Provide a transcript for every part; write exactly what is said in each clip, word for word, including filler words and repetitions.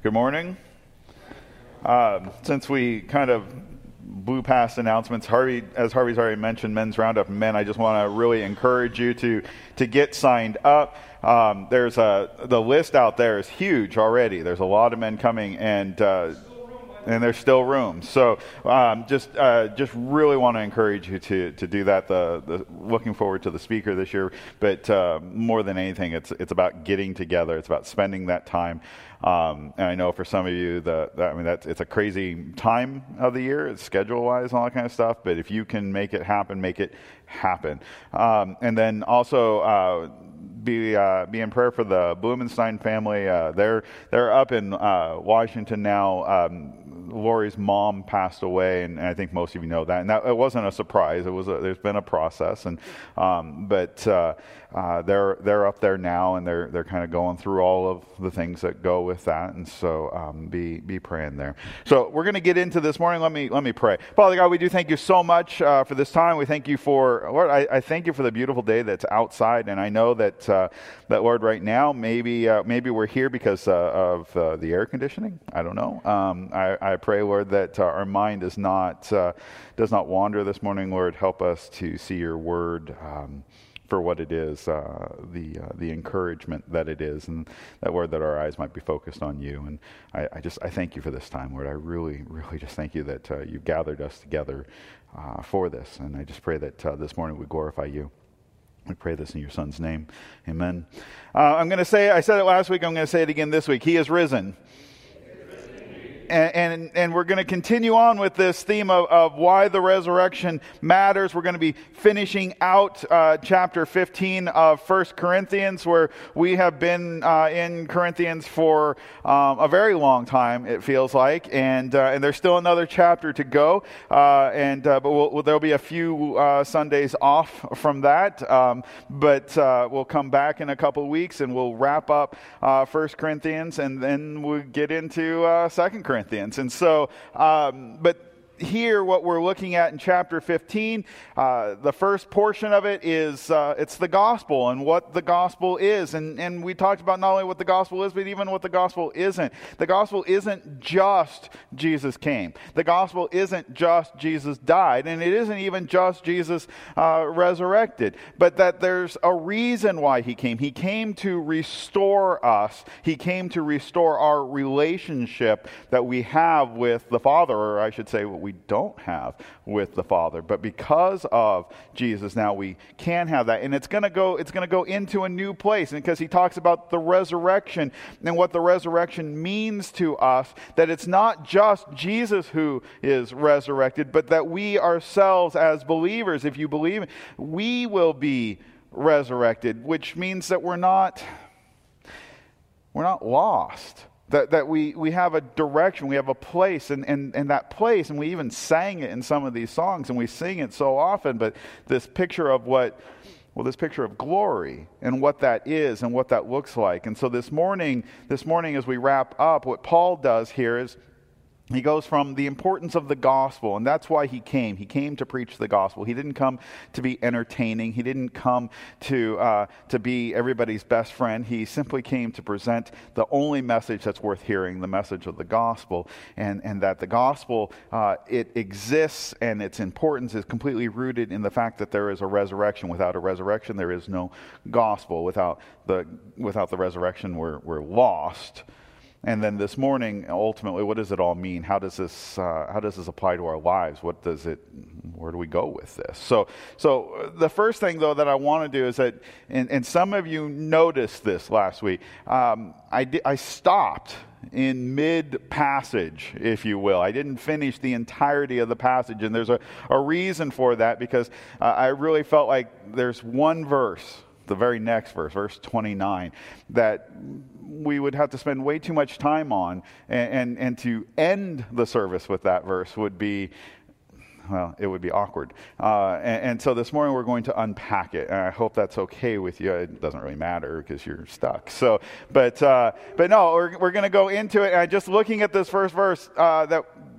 Good morning. Um, since we kind of blew past announcements, Harvey, as Harvey's already mentioned, Men's Roundup Men, I just want to really encourage you to to get signed up. Um, there's a the list out there is huge already. There's a lot of men coming, and uh, and there's still room. So um, just uh, just really want to encourage you to to do that. The, the looking forward to the speaker this year, but uh, more than anything, it's it's about getting together. It's about spending that time. Um, and I know for some of you, the, the I mean, that's it's a crazy time of the year, it's schedule-wise and all that kind of stuff. But if you can make it happen, make it happen. Um, and then also uh, be uh, be in prayer for the Blumenstein family. Uh, they're they're up in uh, Washington now. Um, Lori's mom passed away, and, and I think most of you know that. And that, it wasn't a surprise. It was a, there's been a process, and um, but uh, uh, they're they're up there now, and they're they're kind of going through all of the things that go with that. And so um, be be praying there. So we're going to get into this morning. Let me let me pray. Father God, we do thank you so much uh, for this time. We thank you for Lord. I, I thank you for the beautiful day that's outside, and I know that uh, that Lord, right now maybe uh, maybe we're here because uh, of uh, the air conditioning. I don't know. Um, I, I pray, Lord, that uh, our mind is not uh, does not wander this morning. Lord, help us to see your word um, for what it is, uh, the uh, the encouragement that it is, and that, Lord, that our eyes might be focused on you. And I, I just I thank you for this time, Lord. I really, really just thank you that uh, you've gathered us together uh, for this. And I just pray that uh, this morning we glorify you. We pray this in your Son's name. Amen. Uh, I'm going to say, I said it last week, I'm going to say it again this week. He is risen. And, and and we're going to continue on with this theme of, of why the resurrection matters. We're going to be finishing out uh, chapter fifteen of First Corinthians, where we have been uh, in Corinthians for um, a very long time, it feels like. And uh, and there's still another chapter to go. Uh, and uh, but we'll, there'll be a few uh, Sundays off from that. Um, but uh, we'll come back in a couple of weeks, and we'll wrap up uh, First Corinthians, and then we'll get into uh, Second Corinthians. And so, um, but here, what we're looking at in chapter fifteen, uh, the first portion of it is, uh, it's the gospel and what the gospel is. And, and we talked about not only what the gospel is, but even what the gospel isn't. The gospel isn't just Jesus came. The gospel isn't just Jesus died. And it isn't even just Jesus uh, resurrected. But that there's a reason why he came. He came to restore us. He came to restore our relationship that we have with the Father, or I should say what we don't have with the Father. But because of Jesus, now we can have that. And it's going to go it's going to go into a new place. And because he talks about the resurrection and what the resurrection means to us, that it's not just Jesus who is resurrected, but that we ourselves as believers, if you believe, we will be resurrected, which means that we're not we're not lost. That that we, we have a direction, we have a place, and, and, and that place, and we even sang it in some of these songs, and we sing it so often, but this picture of what, well, this picture of glory, and what that is, and what that looks like. And so this morning, this morning as we wrap up, what Paul does here is, he goes from the importance of the gospel, and that's why he came. He came to preach the gospel. He didn't come to be entertaining. He didn't come to uh, to be everybody's best friend. He simply came to present the only message that's worth hearing, the message of the gospel, and, and that the gospel, uh, it exists, and its importance is completely rooted in the fact that there is a resurrection. Without a resurrection, there is no gospel. Without the without the resurrection, we're we're lost. And then this morning, ultimately, what does it all mean? How does this uh, how does this apply to our lives? What does it? Where do we go with this? So, so the first thing though that I want to do is that, and, and some of you noticed this last week. Um, I di- I stopped in mid-passage, if you will. I didn't finish the entirety of the passage, and there's a, a reason for that, because uh, I really felt like there's one verse, the very next verse, verse twenty-nine, that we would have to spend way too much time on, and, and, and to end the service with that verse would be, well, it would be awkward. Uh, and, and so this morning we're going to unpack it, and I hope that's okay with you. It doesn't really matter because you're stuck. So, but uh, but no, we're we're going to go into it. And just looking at this first verse, uh, that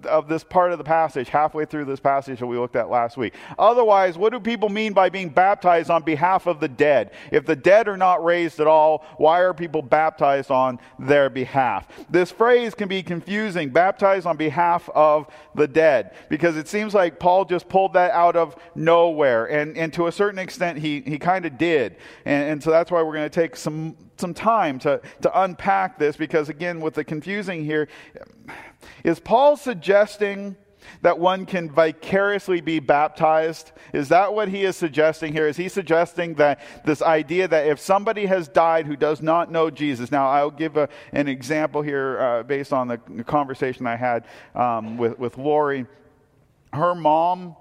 of this part of the passage, halfway through this passage that we looked at last week. Otherwise, what do people mean by being baptized on behalf of the dead? If the dead are not raised at all, why are people baptized on their behalf? This phrase can be confusing, baptized on behalf of the dead, because it seems like Paul just pulled that out of nowhere, and, and to a certain extent he, he kind of did. And, and so that's why we're going to take some some time to, to unpack this, because again, with the confusing here, is Paul suggesting that one can vicariously be baptized? Is that what he is suggesting here? Is he suggesting that this idea that if somebody has died who does not know Jesus? Now, I'll give a, an example here uh, based on the conversation I had um, with, with Lori. Her mom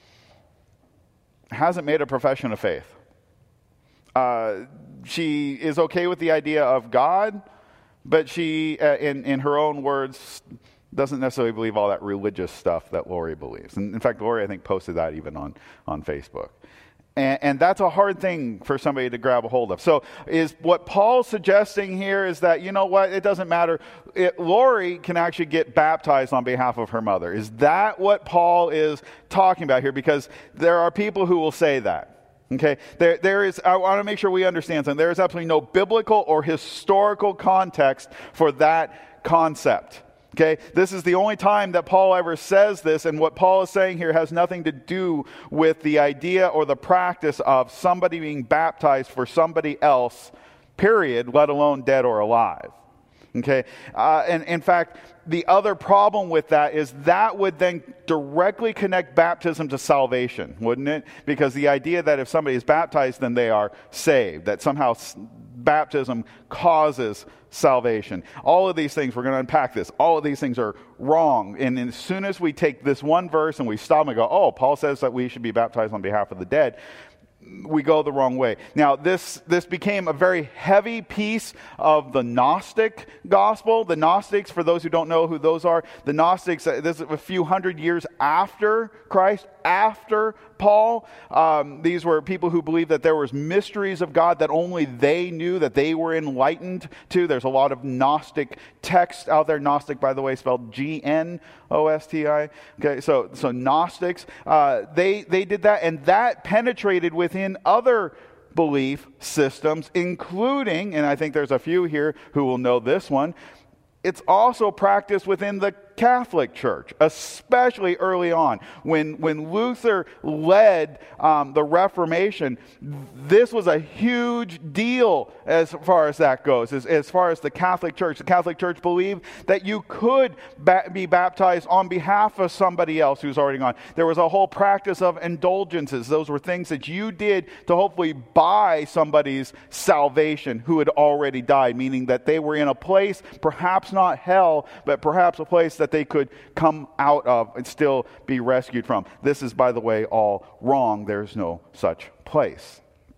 hasn't made a profession of faith. Uh, she is okay with the idea of God, but she, uh, in, in her own words, doesn't necessarily believe all that religious stuff that Lori believes. And in fact, Lori, I think, posted that even on, on Facebook. And, and that's a hard thing for somebody to grab a hold of. So is what Paul's suggesting here is that, you know what, it doesn't matter. It, Lori can actually get baptized on behalf of her mother. Is that what Paul is talking about here? Because there are people who will say that. Okay, there, there is, I want to make sure we understand something. There is absolutely no biblical or historical context for that concept. Okay, this is the only time that Paul ever says this, and what Paul is saying here has nothing to do with the idea or the practice of somebody being baptized for somebody else, period, let alone dead or alive. Okay, uh, and in fact, the other problem with that is that would then directly connect baptism to salvation, wouldn't it? Because the idea that if somebody is baptized, then they are saved, that somehow baptism causes salvation. All of these things, we're going to unpack this. All of these things are wrong. And as soon as we take this one verse and we stop and go, oh, Paul says that we should be baptized on behalf of the dead, we go the wrong way. Now, this this became a very heavy piece of the Gnostic gospel. The Gnostics, for those who don't know who those are, the Gnostics, uh, this is a few hundred years after Christ, after Paul. Um, these were people who believed that there was mysteries of God that only they knew, that they were enlightened to. There's a lot of Gnostic text out there. Gnostic, by the way, spelled G N O S T I. Okay, so so Gnostics, uh, they they did that, and that penetrated within other belief systems, including, and I think there's a few here who will know this one, it's also practiced within the Catholic Church, especially early on. When when Luther led um, the Reformation, this was a huge deal as far as that goes, as, as far as the Catholic Church. The Catholic Church believed that you could ba- be baptized on behalf of somebody else who's already gone. There was a whole practice of indulgences. Those were things that you did to hopefully buy somebody's salvation who had already died, meaning that they were in a place, perhaps not hell, but perhaps a place that that they could come out of and still be rescued from. This is, by the way, all wrong. There's no such place.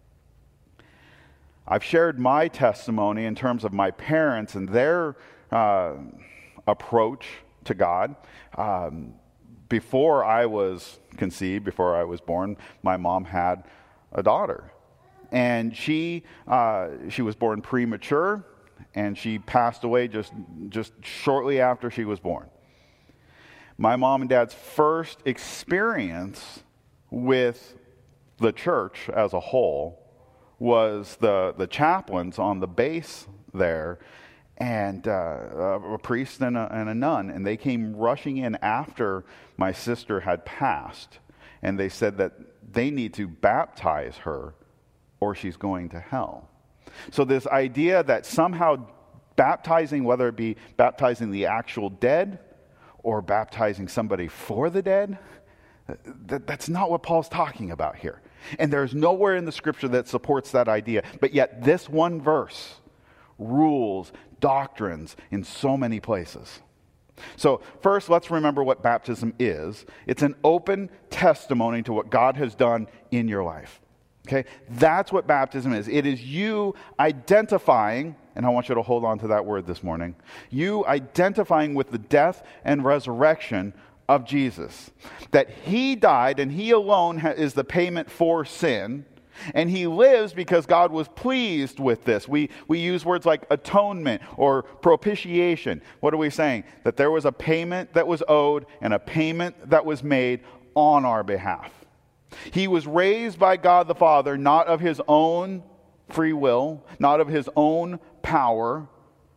I've shared my testimony in terms of my parents and their uh, approach to God. Um, before I was conceived, before I was born, my mom had a daughter. And she uh, she was born premature, and she passed away just, just shortly after she was born. My mom and dad's first experience with the church as a whole was the, the chaplains on the base there, and uh, a priest and a, and a nun, and they came rushing in after my sister had passed, and they said that they need to baptize her or she's going to hell. So this idea that somehow baptizing, whether it be baptizing the actual dead or baptizing somebody for the dead, that, that's not what Paul's talking about here. And there's nowhere in the scripture that supports that idea. But yet this one verse rules doctrines in so many places. So first, let's remember what baptism is. It's an open testimony to what God has done in your life. Okay, that's what baptism is. It is you identifying, and I want you to hold on to that word this morning, you identifying with the death and resurrection of Jesus. That he died and he alone ha- is the payment for sin, And he lives because God was pleased with this. We, we use words like atonement or propitiation. What are we saying? That there was a payment that was owed and a payment that was made on our behalf. He was raised by God the Father, not of his own free will, not of his own power.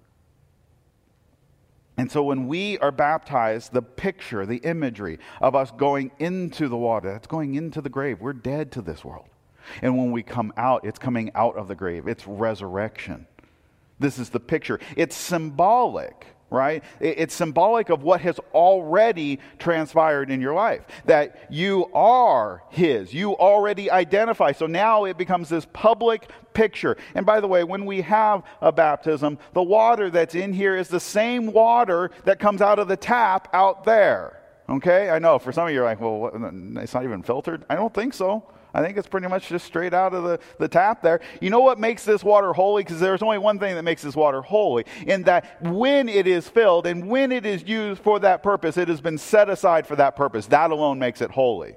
And so when we are baptized, the picture, the imagery of us going into the water, that's going into the grave. We're dead to this world. And when we come out, it's coming out of the grave. It's resurrection. This is the picture. It's symbolic, right? It's symbolic of what has already transpired in your life. That you are his. You already identify. So now it becomes this public picture. And by the way, when we have a baptism, the water that's in here is the same water that comes out of the tap out there. Okay? I know for some of you you're like, well, what, it's not even filtered. I don't think so. I think it's pretty much just straight out of the, the tap there. You know what makes this water holy? Because there's only one thing that makes this water holy. In that when it is filled and when it is used for that purpose, it has been set aside for that purpose. That alone makes it holy.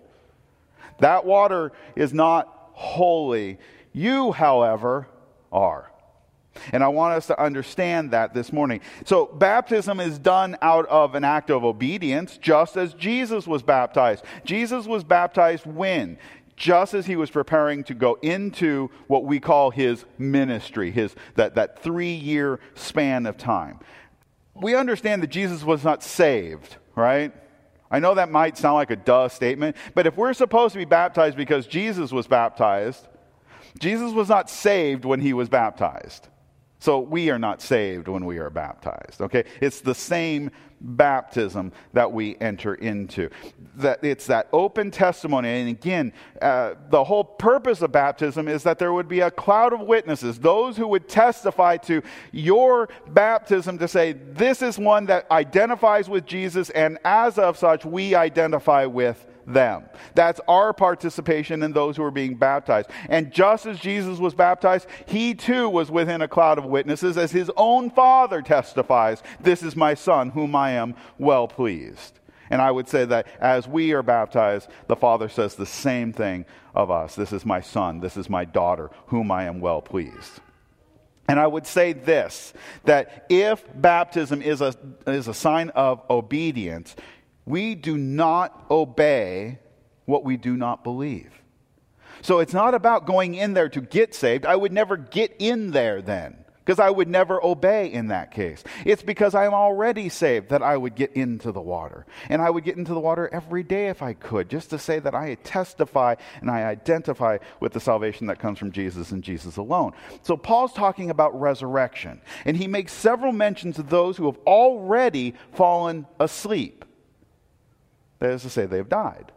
That water is not holy. You, however, are. And I want us to understand that this morning. So baptism is done out of an act of obedience, just as Jesus was baptized. Jesus was baptized when? Just as he was preparing to go into what we call his ministry, his that, that three-year span of time. We understand that Jesus was not saved, right? I know that might sound like a duh statement, but if we're supposed to be baptized because Jesus was baptized, Jesus was not saved when he was baptized. So we are not saved when we are baptized, okay? It's the same baptism that we enter into. That it's that open testimony. And again, uh, the whole purpose of baptism is that there would be a cloud of witnesses, those who would testify to your baptism to say, this is one that identifies with Jesus, and as of such, we identify with them. That's our participation in those who are being baptized. And just as Jesus was baptized, he too was within a cloud of witnesses, as his own Father testifies, this is my Son whom I am well pleased. And I would say that as we are baptized, the Father says the same thing of us. This is my Son, this is my daughter whom I am well pleased. And I would say this, that if baptism is a, is a sign of obedience, we do not obey what we do not believe. So it's not about going in there to get saved. I would never get in there then, because I would never obey in that case. It's because I'm already saved that I would get into the water. And I would get into the water every day if I could, just to say that I testify and I identify with the salvation that comes from Jesus and Jesus alone. So Paul's talking about resurrection, and he makes several mentions of those who have already fallen asleep. That is to say, they have died.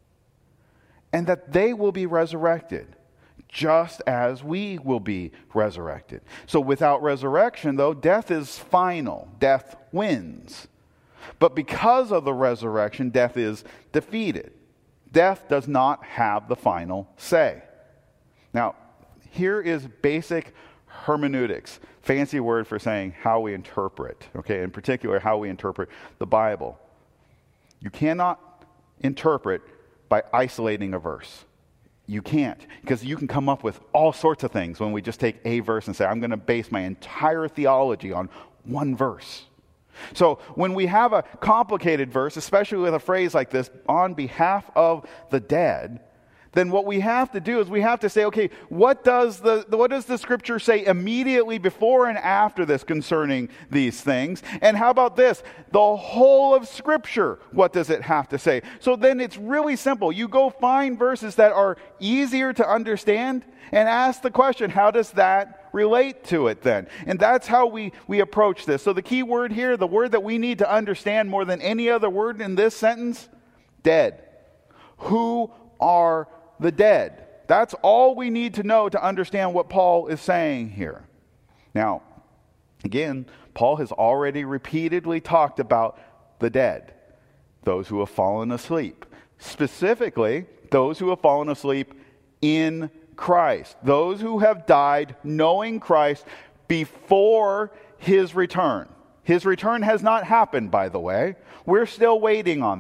And that they will be resurrected, just as we will be resurrected. So without resurrection, though, death is final. Death wins. But because of the resurrection, death is defeated. Death does not have the final say. Now, here is basic hermeneutics, fancy word for saying how we interpret, okay, in particular, how we interpret the Bible. You cannot interpret by isolating a verse. You can't, because you can come up with all sorts of things when we just take a verse and say, I'm going to base my entire theology on one verse. So when we have a complicated verse, especially with a phrase like this, on behalf of the dead, then what we have to do is we have to say, okay, what does the what does the scripture say immediately before and after this concerning these things? And how about this? The whole of scripture, what does it have to say? So then it's really simple. You go find verses that are easier to understand and ask the question, how does that relate to it then? And that's how we, we approach this. So the key word here, the word that we need to understand more than any other word in this sentence, dead. Who are the dead? That's all we need to know to understand what Paul is saying here. Now, again, Paul has already repeatedly talked about the dead, those who have fallen asleep. Specifically, those who have fallen asleep in Christ. Those who have died knowing Christ before his return. His return has not happened, by the way. We're still waiting on that.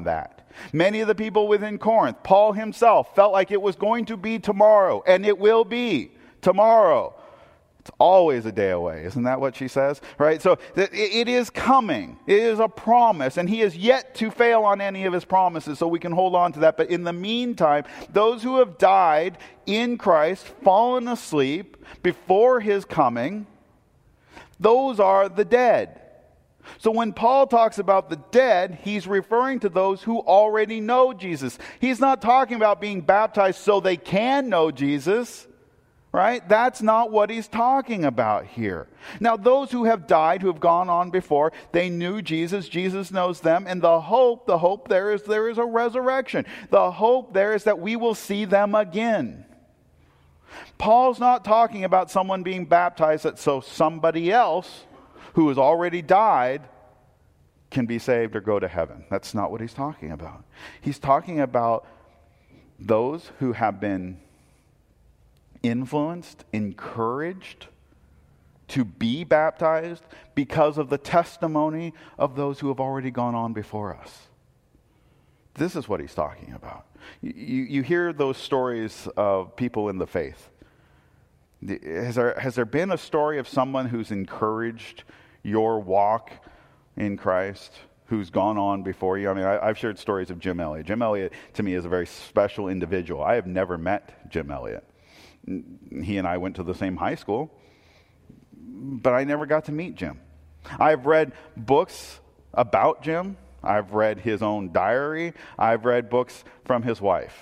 Many of the people within Corinth, Paul himself, felt like it was going to be tomorrow, and it will be tomorrow. It's always a day away. Isn't that what she says? Right? So th- it is coming. It is a promise, and he is yet to fail on any of his promises, so we can hold on to that. But in the meantime, those who have died in Christ, fallen asleep before his coming, those are the dead. So when Paul talks about the dead, he's referring to those who already know Jesus. He's not talking about being baptized so they can know Jesus, right? That's not what he's talking about here. Now, those who have died, who have gone on before, they knew Jesus. Jesus knows them. And the hope, the hope there is there is a resurrection. The hope there is that we will see them again. Paul's not talking about someone being baptized that so somebody else who has already died can be saved or go to heaven. That's not what he's talking about. He's talking about those who have been influenced, encouraged to be baptized because of the testimony of those who have already gone on before us. This is what he's talking about. You, you hear those stories of people in the faith. Has there, has there been a story of someone who's encouraged your walk in Christ, who's gone on before you? I mean, I, I've shared stories of Jim Elliot. Jim Elliot, to me, is a very special individual. I have never met Jim Elliot. He and I went to the same high school, but I never got to meet Jim. I've read books about Jim. I've read his own diary. I've read books from his wife.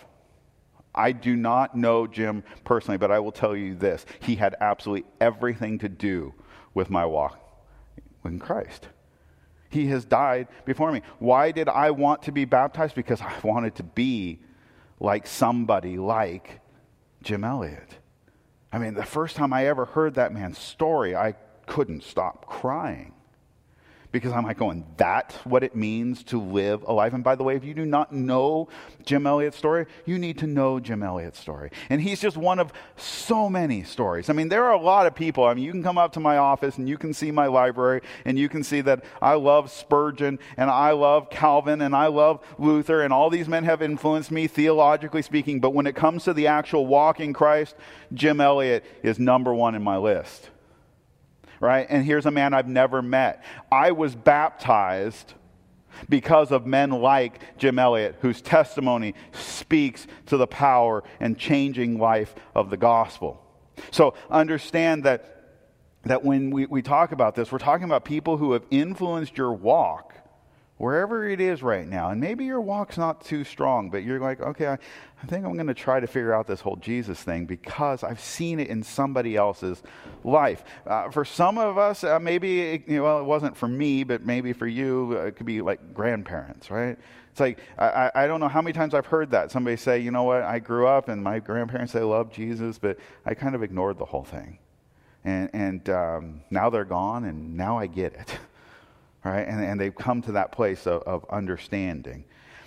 I do not know Jim personally, but I will tell you this. He had absolutely everything to do with my walk in Christ. He has died before me. Why did I want to be baptized? Because I wanted to be like somebody like Jim Elliot. I mean, the first time I ever heard that man's story, I couldn't stop crying. Because I'm like going, that's what it means to live a life. And by the way, if you do not know Jim Elliot's story, you need to know Jim Elliot's story. And he's just one of so many stories. I mean, there are a lot of people. I mean, you can come up to my office and you can see my library and you can see that I love Spurgeon and I love Calvin and I love Luther, and all these men have influenced me theologically speaking. But when it comes to the actual walk in Christ, Jim Elliot is number one in my list. Right? And here's a man I've never met. I was baptized because of men like Jim Elliot, whose testimony speaks to the power and changing life of the gospel. So understand that, that when we, we talk about this, we're talking about people who have influenced your walk, wherever it is right now. And maybe your walk's not too strong, but you're like, okay, I, I think I'm going to try to figure out this whole Jesus thing because I've seen it in somebody else's life. Uh, for some of us, uh, maybe, it, you know, well, it wasn't for me, but maybe for you, uh, it could be like grandparents, right? It's like, I, I don't know how many times I've heard that. Somebody say, you know what, I grew up and my grandparents, they loved Jesus, but I kind of ignored the whole thing. And, and um, now they're gone, and now I get it. Right? And, and they've come to that place of, of understanding.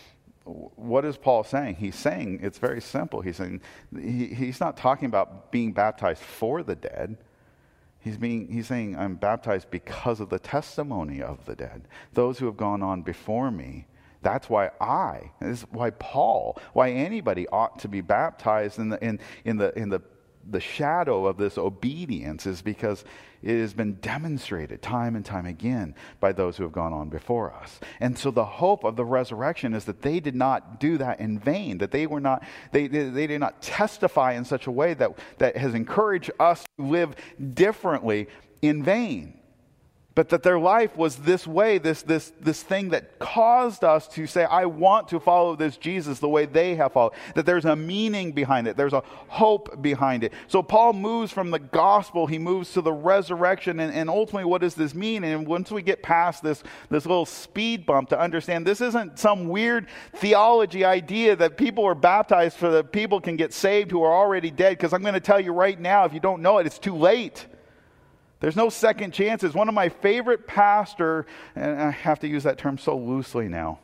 What is Paul saying? He's saying, it's very simple. He's saying, he, he's not talking about being baptized for the dead. He's being, he's saying, I'm baptized because of the testimony of the dead. Those who have gone on before me. That's why I, this is why Paul, why anybody ought to be baptized in the, in, in the, in the, the shadow of this obedience, is because it has been demonstrated time and time again by those who have gone on before us. And so the hope of the resurrection is that they did not do that in vain, that they were not, they, they, they did not testify in such a way that, that has encouraged us to live differently in vain. But that their life was this way, this this this thing that caused us to say, I want to follow this Jesus the way they have followed. That there's a meaning behind it. There's a hope behind it. So Paul moves from the gospel, he moves to the resurrection. And, and ultimately, what does this mean? And once we get past this, this little speed bump to understand, this isn't some weird theology idea that people are baptized so that people can get saved who are already dead. Because I'm going to tell you right now, if you don't know it, it's too late. There's no second chances. One of my favorite pastor, and I have to use that term so loosely now,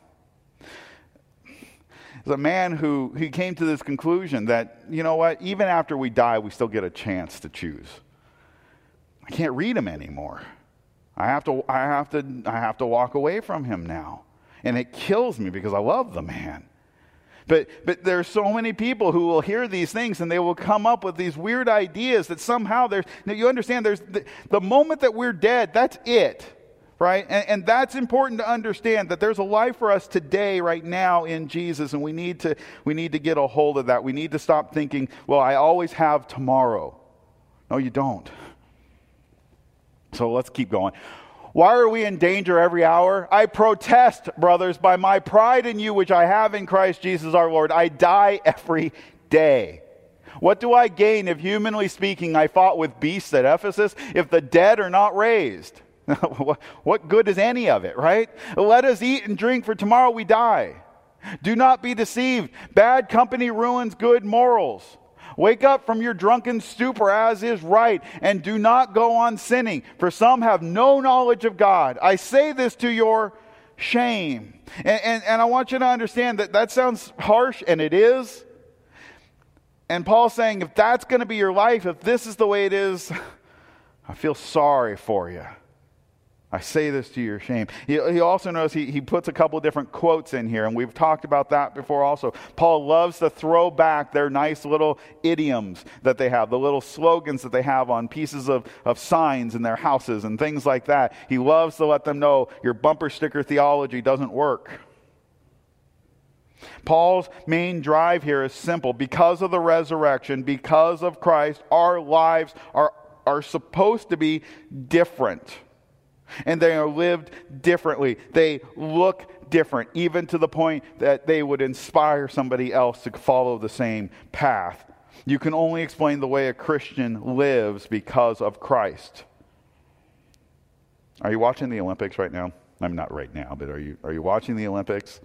is a man who he came to this conclusion that, you know what, even after we die, we still get a chance to choose. I can't read him anymore. I have to, I have to, I have to walk away from him now. and it kills me because I love the man. But but there are so many people who will hear these things and they will come up with these weird ideas that somehow there's, now you understand, there's the, the moment that we're dead, that's it, right? And, and that's important to understand, that there's a life for us today, right now in Jesus, and we need to we need to get a hold of that. We need to stop thinking, well, I always have tomorrow. No, you don't. So let's keep going. Why are we in danger every hour? I protest, brothers, by my pride in you, which I have in Christ Jesus our Lord. I die every day. What do I gain if, humanly speaking, I fought with beasts at Ephesus, if the dead are not raised? What good is any of it, right? Let us eat and drink, for tomorrow we die. Do not be deceived. Bad company ruins good morals. Wake up from your drunken stupor, as is right, and do not go on sinning, for some have no knowledge of God. I say this to your shame. And, and, and I want you to understand that that sounds harsh, and it is. And Paul's saying, if that's going to be your life, if this is the way it is, I feel sorry for you. I say this to your shame. He, he also knows he, he puts a couple different quotes in here, and we've talked about that before also. Paul loves to throw back their nice little idioms that they have, the little slogans that they have on pieces of, of signs in their houses and things like that. He loves to let them know your bumper sticker theology doesn't work. Paul's main drive here is simple. Because of the resurrection, because of Christ, our lives are, are supposed to be different. And they are lived differently. They look different, even to the point that they would inspire somebody else to follow the same path. You can only explain the way a Christian lives because of Christ. Are you watching the Olympics right now? I'm not right now, but are you are you watching the Olympics?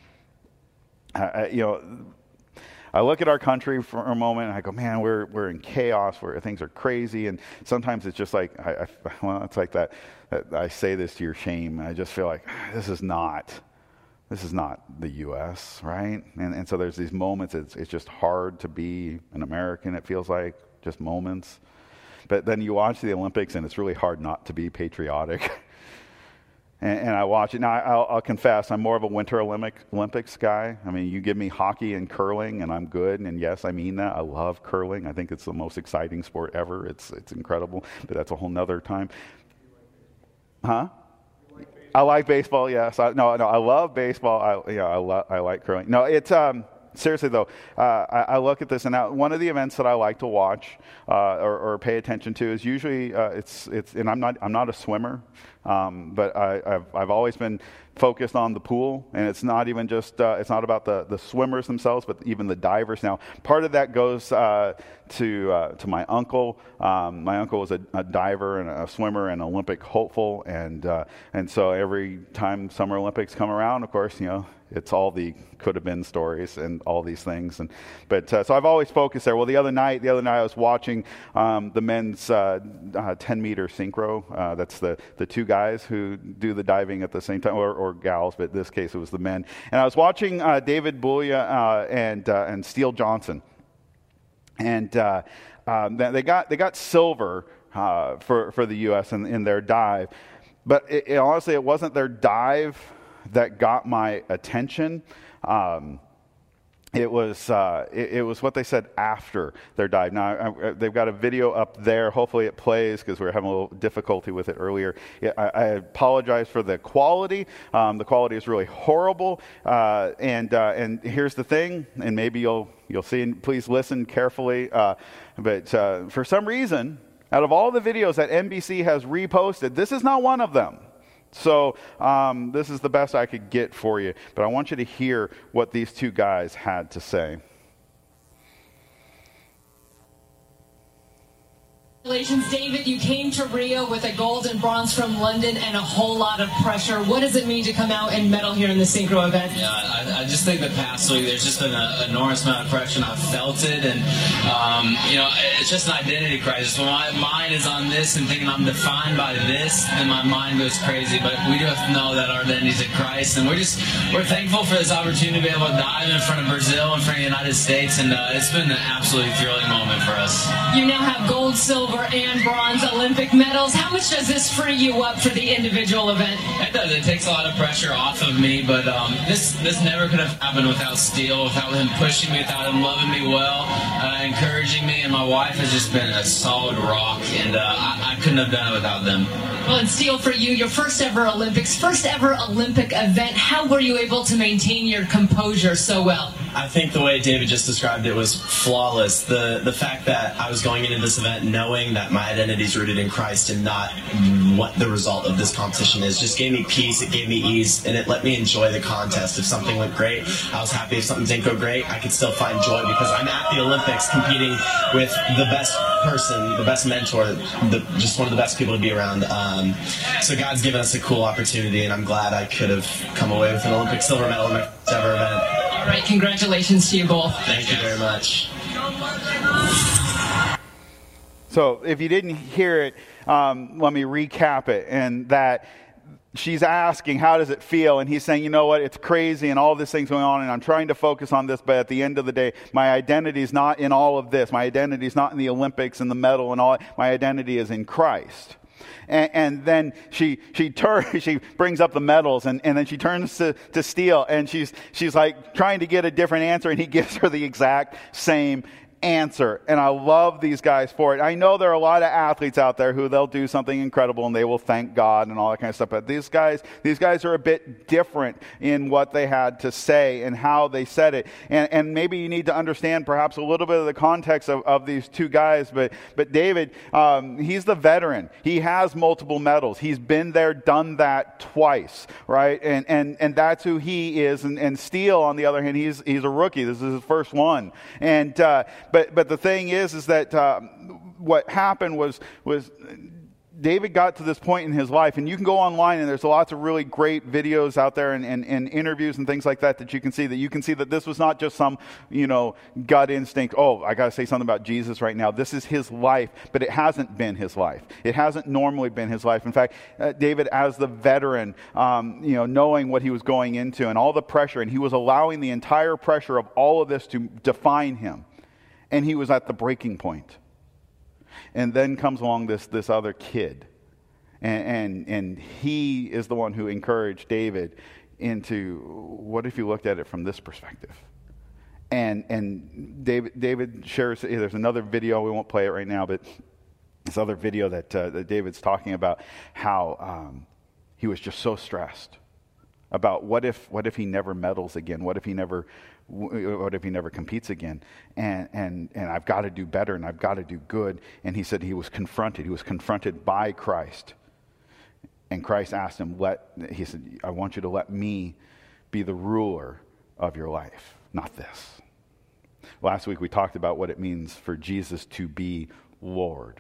Uh, you know, I look at our country for a moment and I go, man, we're we're in chaos where things are crazy. And sometimes it's just like, I, I, well, it's like that, that. I say this to your shame. I just feel like this is not, this is not the U S, right? And and so there's these moments. It's it's just hard to be an American. It feels like just moments. But then you watch the Olympics and it's really hard not to be patriotic. And, and I watch it. Now, I'll, I'll confess, I'm more of a Winter Olympic, Olympics guy. I mean, you give me hockey and curling, and I'm good. And yes, I mean that. I love curling. I think it's the most exciting sport ever. It's it's incredible. But that's a whole nother time. Huh? Like I like baseball. Yes. I, no, no. I love baseball. I yeah. I love. I like curling. No, it's um. Seriously though, uh, I, I look at this, and now one of the events that I like to watch uh, or, or pay attention to is usually uh, it's it's. And I'm not I'm not a swimmer, um, but I, I've I've always been focused on the pool, and it's not even just uh, it's not about the, the swimmers themselves, but even the divers. Now, part of that goes uh, to uh, to my uncle. Um, my uncle was a, a diver and a swimmer and Olympic hopeful, and uh, and so every time Summer Olympics come around, of course, you know. It's all the could have been stories and all these things, and but uh, so I've always focused there. Well, the other night, the other night I was watching um, the men's uh, uh, ten meter synchro. Uh, that's the the two guys who do the diving at the same time, or, or gals, but in this case it was the men. And I was watching uh, David Boulia uh, and uh, and Steele Johnson, and uh, um, they got they got silver uh, for for the U S in, in their dive, but it, it, honestly, it wasn't their dive that got my attention. Um, it was uh, it, it was what they said after their dive. Now, I, I, they've got a video up there. Hopefully it plays because we were having a little difficulty with it earlier. I, I apologize for the quality. Um, the quality is really horrible. Uh, and uh, and here's the thing, and maybe you'll you'll see. Please listen carefully. Uh, but uh, for some reason, out of all the videos that N B C has reposted, this is not one of them. So um, this is the best I could get for you. But I want you to hear what these two guys had to say. Congratulations, David. You came to Rio with a gold and bronze from London and a whole lot of pressure. What does it mean to come out and medal here in the synchro event? Yeah, I, I just think the past week there's just been an enormous amount of pressure, and I've felt it. And, um, you know, it's just an identity crisis. When my mind is on this and thinking I'm defined by this, then my mind goes crazy. But we do have to know that our identity is in Christ. And we're just, we're thankful for this opportunity to be able to dive in front of Brazil, in front of the United States. And uh, it's been an absolutely thrilling moment for us. You now have gold, silver, silver and bronze Olympic medals. How much does this free you up for the individual event? It does. It takes a lot of pressure off of me, but um, this this never could have happened without Steele, without him pushing me, without him loving me well, uh, encouraging me, and my wife has just been a solid rock, and uh, I, I couldn't have done it without them. Well, and Steele, for you, your first ever Olympics, first ever Olympic event, how were you able to maintain your composure so well? I think the way David just described it was flawless. The the fact that I was going into this event knowing that my identity is rooted in Christ and not what the result of this competition is just gave me peace, it gave me ease, and it let me enjoy the contest. If something went great, I was happy. If something didn't go great, I could still find joy because I'm at the Olympics competing with the best person, the best mentor, the, just one of the best people to be around. Um, so God's given us a cool opportunity, and I'm glad I could have come away with an Olympic silver medal in my first ever event. All right, congratulations to you both. Thank you very much. So if you didn't hear it, um, let me recap it. And that she's asking, how does it feel? And he's saying, you know what, it's crazy and all this thing's going on and I'm trying to focus on this, but at the end of the day, my identity is not in all of this. My identity is not in the Olympics and the medal and all. My identity is in Christ. And, and then she she turns, she brings up the medals, and, and then she turns to, to Steele, and she's she's like trying to get a different answer, and he gives her the exact same answer. And I love these guys for it. I know there are a lot of athletes out there who they'll do something incredible and they will thank God and all that kind of stuff. But these guys, these guys are a bit different in what they had to say and how they said it. And, and maybe you need to understand perhaps a little bit of the context of, of these two guys. But, but David, um, he's the veteran. He has multiple medals. He's been there, done that twice, right? And, and, and that's who he is. And, and Steele, on the other hand, he's, he's a rookie. This is his first one. And, uh, But but the thing is, is that uh, what happened was was David got to this point in his life, and you can go online, and there's lots of really great videos out there and, and, and interviews and things like that that you can see, that you can see that this was not just some, you know, gut instinct, oh, I got to say something about Jesus right now. This is his life, but it hasn't been his life. It hasn't normally been his life. In fact, uh, David, as the veteran, um, you know, knowing what he was going into and all the pressure, and he was allowing the entire pressure of all of this to define him. And he was at the breaking point. And then comes along this this other kid. And, and and he is the one who encouraged David into, what if you looked at it from this perspective? And and David David shares, there's another video, we won't play it right now, but this other video that, uh, that David's talking about how um, he was just so stressed about what if what if he never medals again? What if he never what if he never competes again? And and and I've got to do better, and I've got to do good. And he said he was confronted. He was confronted by Christ. And Christ asked him, let he said, I want you to let me be the ruler of your life, not this. Last week we talked about what it means for Jesus to be Lord.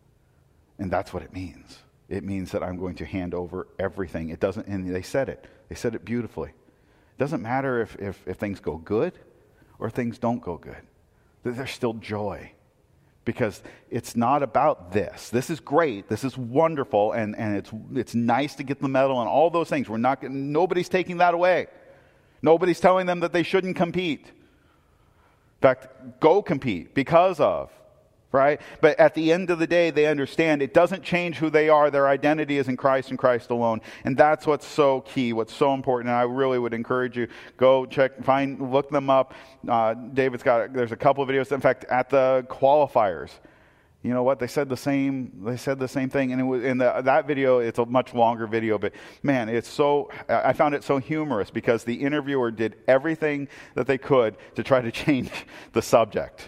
And that's what it means. It means that I'm going to hand over everything. It doesn't, and they said it. They said it beautifully. It doesn't matter if, if, if things go good or things don't go good. There's still joy. Because it's not about this. This is great. This is wonderful. And, and it's it's nice to get the medal and all those things. We're not nobody's taking that away. Nobody's telling them that they shouldn't compete. In fact, go compete because of. Right? But at the end of the day, they understand it doesn't change who they are. Their identity is in Christ and Christ alone. And that's what's so key, what's so important. And I really would encourage you, go check, find, look them up. Uh, David's got, there's a couple of videos. In fact, at the qualifiers, you know what? They said the same, they said the same thing. And it was in the, that video, it's a much longer video, but man, it's so, I found it so humorous because the interviewer did everything that they could to try to change the subject.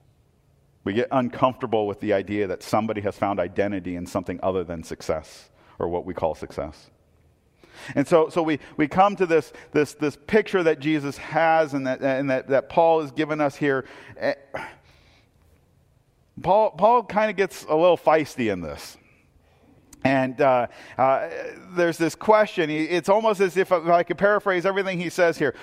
We get uncomfortable with the idea that somebody has found identity in something other than success, or what we call success. And so, so we, we come to this, this, this picture that Jesus has and that, and that, that Paul has given us here. Paul, Paul kind of gets a little feisty in this. And uh, uh, there's this question. It's almost as if, if I could paraphrase everything he says here.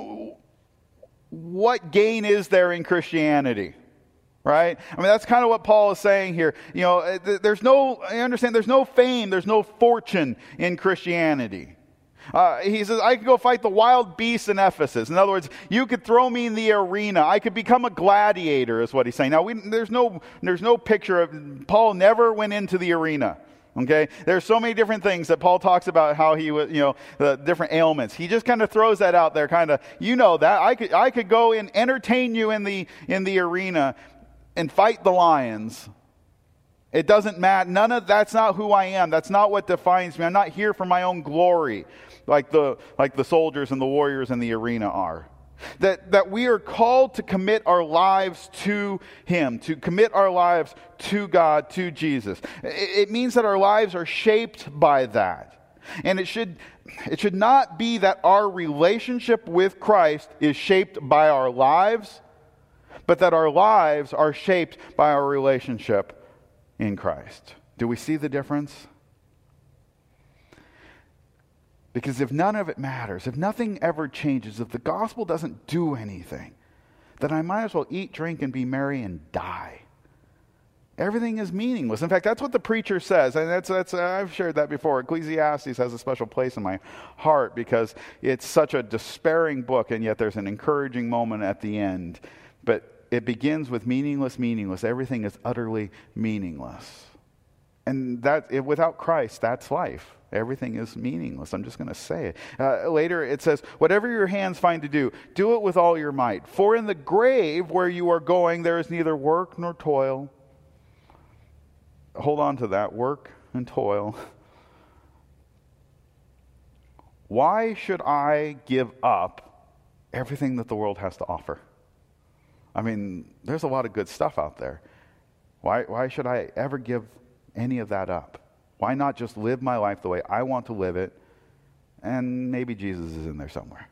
What gain is there in Christianity? Right? I mean, that's kind of what Paul is saying here. You know, there's no, I understand there's no fame, there's no fortune in Christianity. Uh, he says, I could go fight the wild beasts in Ephesus. In other words, you could throw me in the arena. I could become a gladiator, is what he's saying. Now, we, there's no there's no picture of, Paul never went into the arena. Okay? There's so many different things that Paul talks about how he was, you know, the different ailments. He just kind of throws that out there, kind of, you know that. I could I could go and entertain you in the in the arena and fight the lions. It doesn't matter. None of that's not who I am. That's not what defines me. I'm not here for my own glory, like the like the soldiers and the warriors in the arena are. That that we are called to commit our lives to Him, to commit our lives to God, to Jesus. It, it means that our lives are shaped by that. And it should it should not be that our relationship with Christ is shaped by our lives, but that our lives are shaped by our relationship in Christ. Do we see the difference? Because if none of it matters, if nothing ever changes, if the gospel doesn't do anything, then I might as well eat, drink, and be merry and die. Everything is meaningless. In fact, that's what the preacher says, and that's that's I've shared that before. Ecclesiastes has a special place in my heart because it's such a despairing book, and yet there's an encouraging moment at the end. But it begins with meaningless, meaningless. Everything is utterly meaningless. And that without Christ, that's life. Everything is meaningless. I'm just going to say it. Uh, later it says, whatever your hands find to do, do it with all your might. For in the grave where you are going, there is neither work nor toil. Hold on to that, work and toil. Why should I give up everything that the world has to offer? I mean, there's a lot of good stuff out there. Why, why should I ever give any of that up? Why not just live my life the way I want to live it, and maybe Jesus is in there somewhere?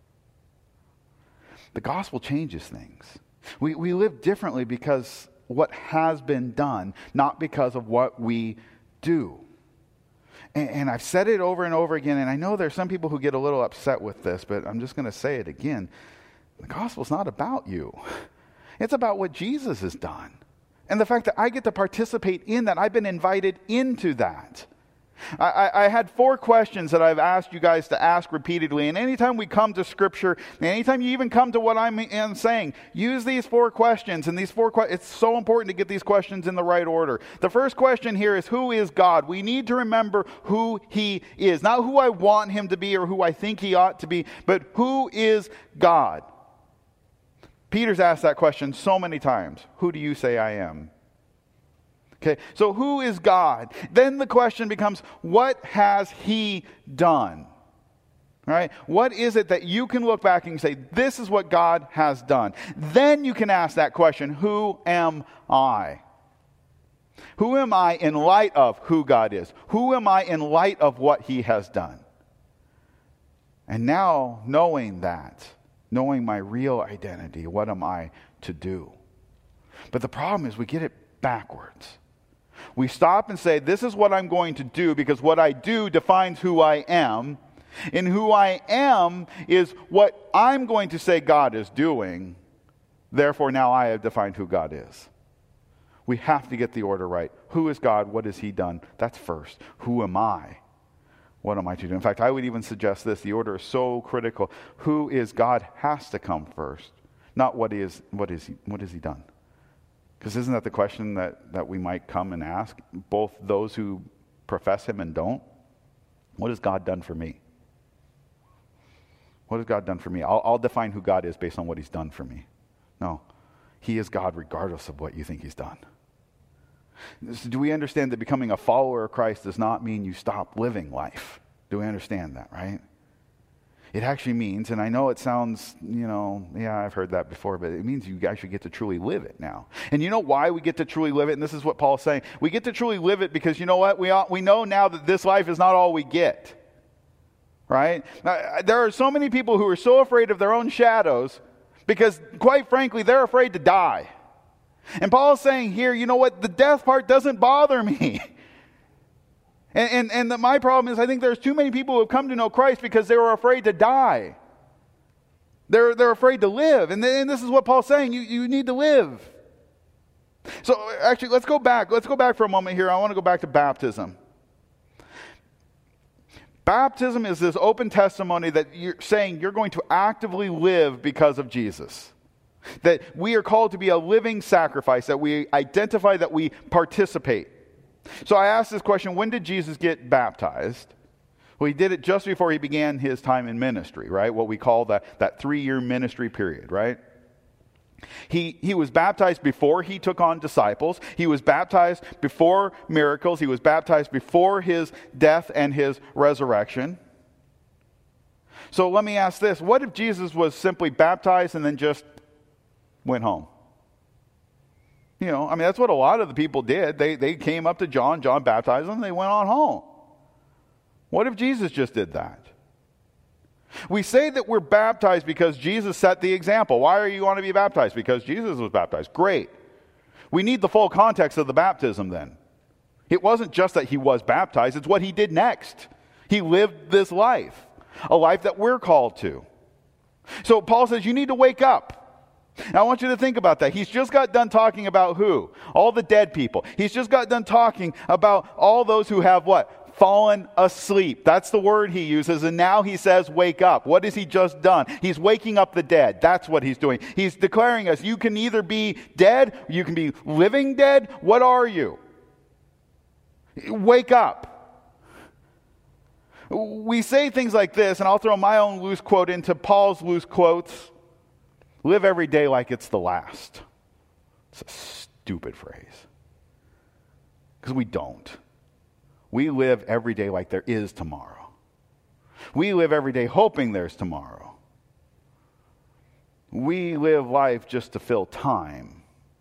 The gospel changes things. We, we live differently because what has been done, not because of what we do. And, and I've said it over and over again, and I know there's some people who get a little upset with this, but I'm just going to say it again. The gospel's not about you. It's about what Jesus has done. And the fact that I get to participate in that. I've been invited into that. I, I, I had four questions that I've asked you guys to ask repeatedly. And anytime we come to Scripture, and anytime you even come to what I'm, I'm saying, use these four questions. And these four questions, it's so important to get these questions in the right order. The first question here is, who is God? We need to remember who He is. Not who I want Him to be or who I think He ought to be, but who is God? Peter's asked that question so many times. Who do you say I am? Okay, so who is God? Then the question becomes, what has He done? All right, what is it that you can look back and say, this is what God has done? Then you can ask that question, who am I? Who am I in light of who God is? Who am I in light of what He has done? And now, knowing that, knowing my real identity, what am I to do? But the problem is we get it backwards. We stop and say, this is what I'm going to do because what I do defines who I am. And who I am is what I'm going to say God is doing. Therefore, now I have defined who God is. We have to get the order right. Who is God? What has He done? That's first. Who am I? What am I to do? In fact, I would even suggest this. The order is so critical. Who is God has to come first. Not what is what is he what has he done? Because isn't that the question that, that we might come and ask? Both those who profess Him and don't. What has God done for me? What has God done for me? I'll, I'll define who God is based on what He's done for me. No. He is God regardless of what you think He's done. So do we understand that becoming a follower of Christ does not mean you stop living life? Do we understand that, right? It actually means, and I know it sounds, you know, yeah, I've heard that before, but it means you actually get to truly live it now. And you know why we get to truly live it? And this is what Paul's saying. We get to truly live it because you know what? We all, we know now that this life is not all we get, right? Now, there are so many people who are so afraid of their own shadows because, quite frankly, they're afraid to die. And Paul's saying here, you know what? The death part doesn't bother me. And and, and the, my problem is I think there's too many people who have come to know Christ because they were afraid to die. They're, they're afraid to live. And, then, and this is what Paul's saying. You, you need to live. So actually, let's go back. Let's go back for a moment here. I want to go back to baptism. Baptism is this open testimony that you're saying you're going to actively live because of Jesus. That we are called to be a living sacrifice, that we identify, that we participate. So I asked this question, when did Jesus get baptized? Well, he did it just before he began his time in ministry, right? What we call that, that three-year ministry period, right? He, he was baptized before he took on disciples. He was baptized before miracles. He was baptized before his death and his resurrection. So let me ask this. What if Jesus was simply baptized and then just went home? You know, I mean, that's what a lot of the people did. They, they came up to John, John baptized them, and they went on home. What if Jesus just did that? We say that we're baptized because Jesus set the example. Why are you want to be baptized? Because Jesus was baptized. Great. We need the full context of the baptism then. It wasn't just that he was baptized, it's what he did next. He lived this life, a life that we're called to. So Paul says you need to wake up. Now I want you to think about that. He's just got done talking about who? All the dead people. He's just got done talking about all those who have what? Fallen asleep. That's the word he uses. And now he says, wake up. What has he just done? He's waking up the dead. That's what he's doing. He's declaring us, you can either be dead, you can be living dead. What are you? Wake up. We say things like this, and I'll throw my own loose quote into Paul's loose quotes. Live every day like it's the last. It's a stupid phrase. Because we don't. We live every day like there is tomorrow. We live every day hoping there's tomorrow. We live life just to fill time.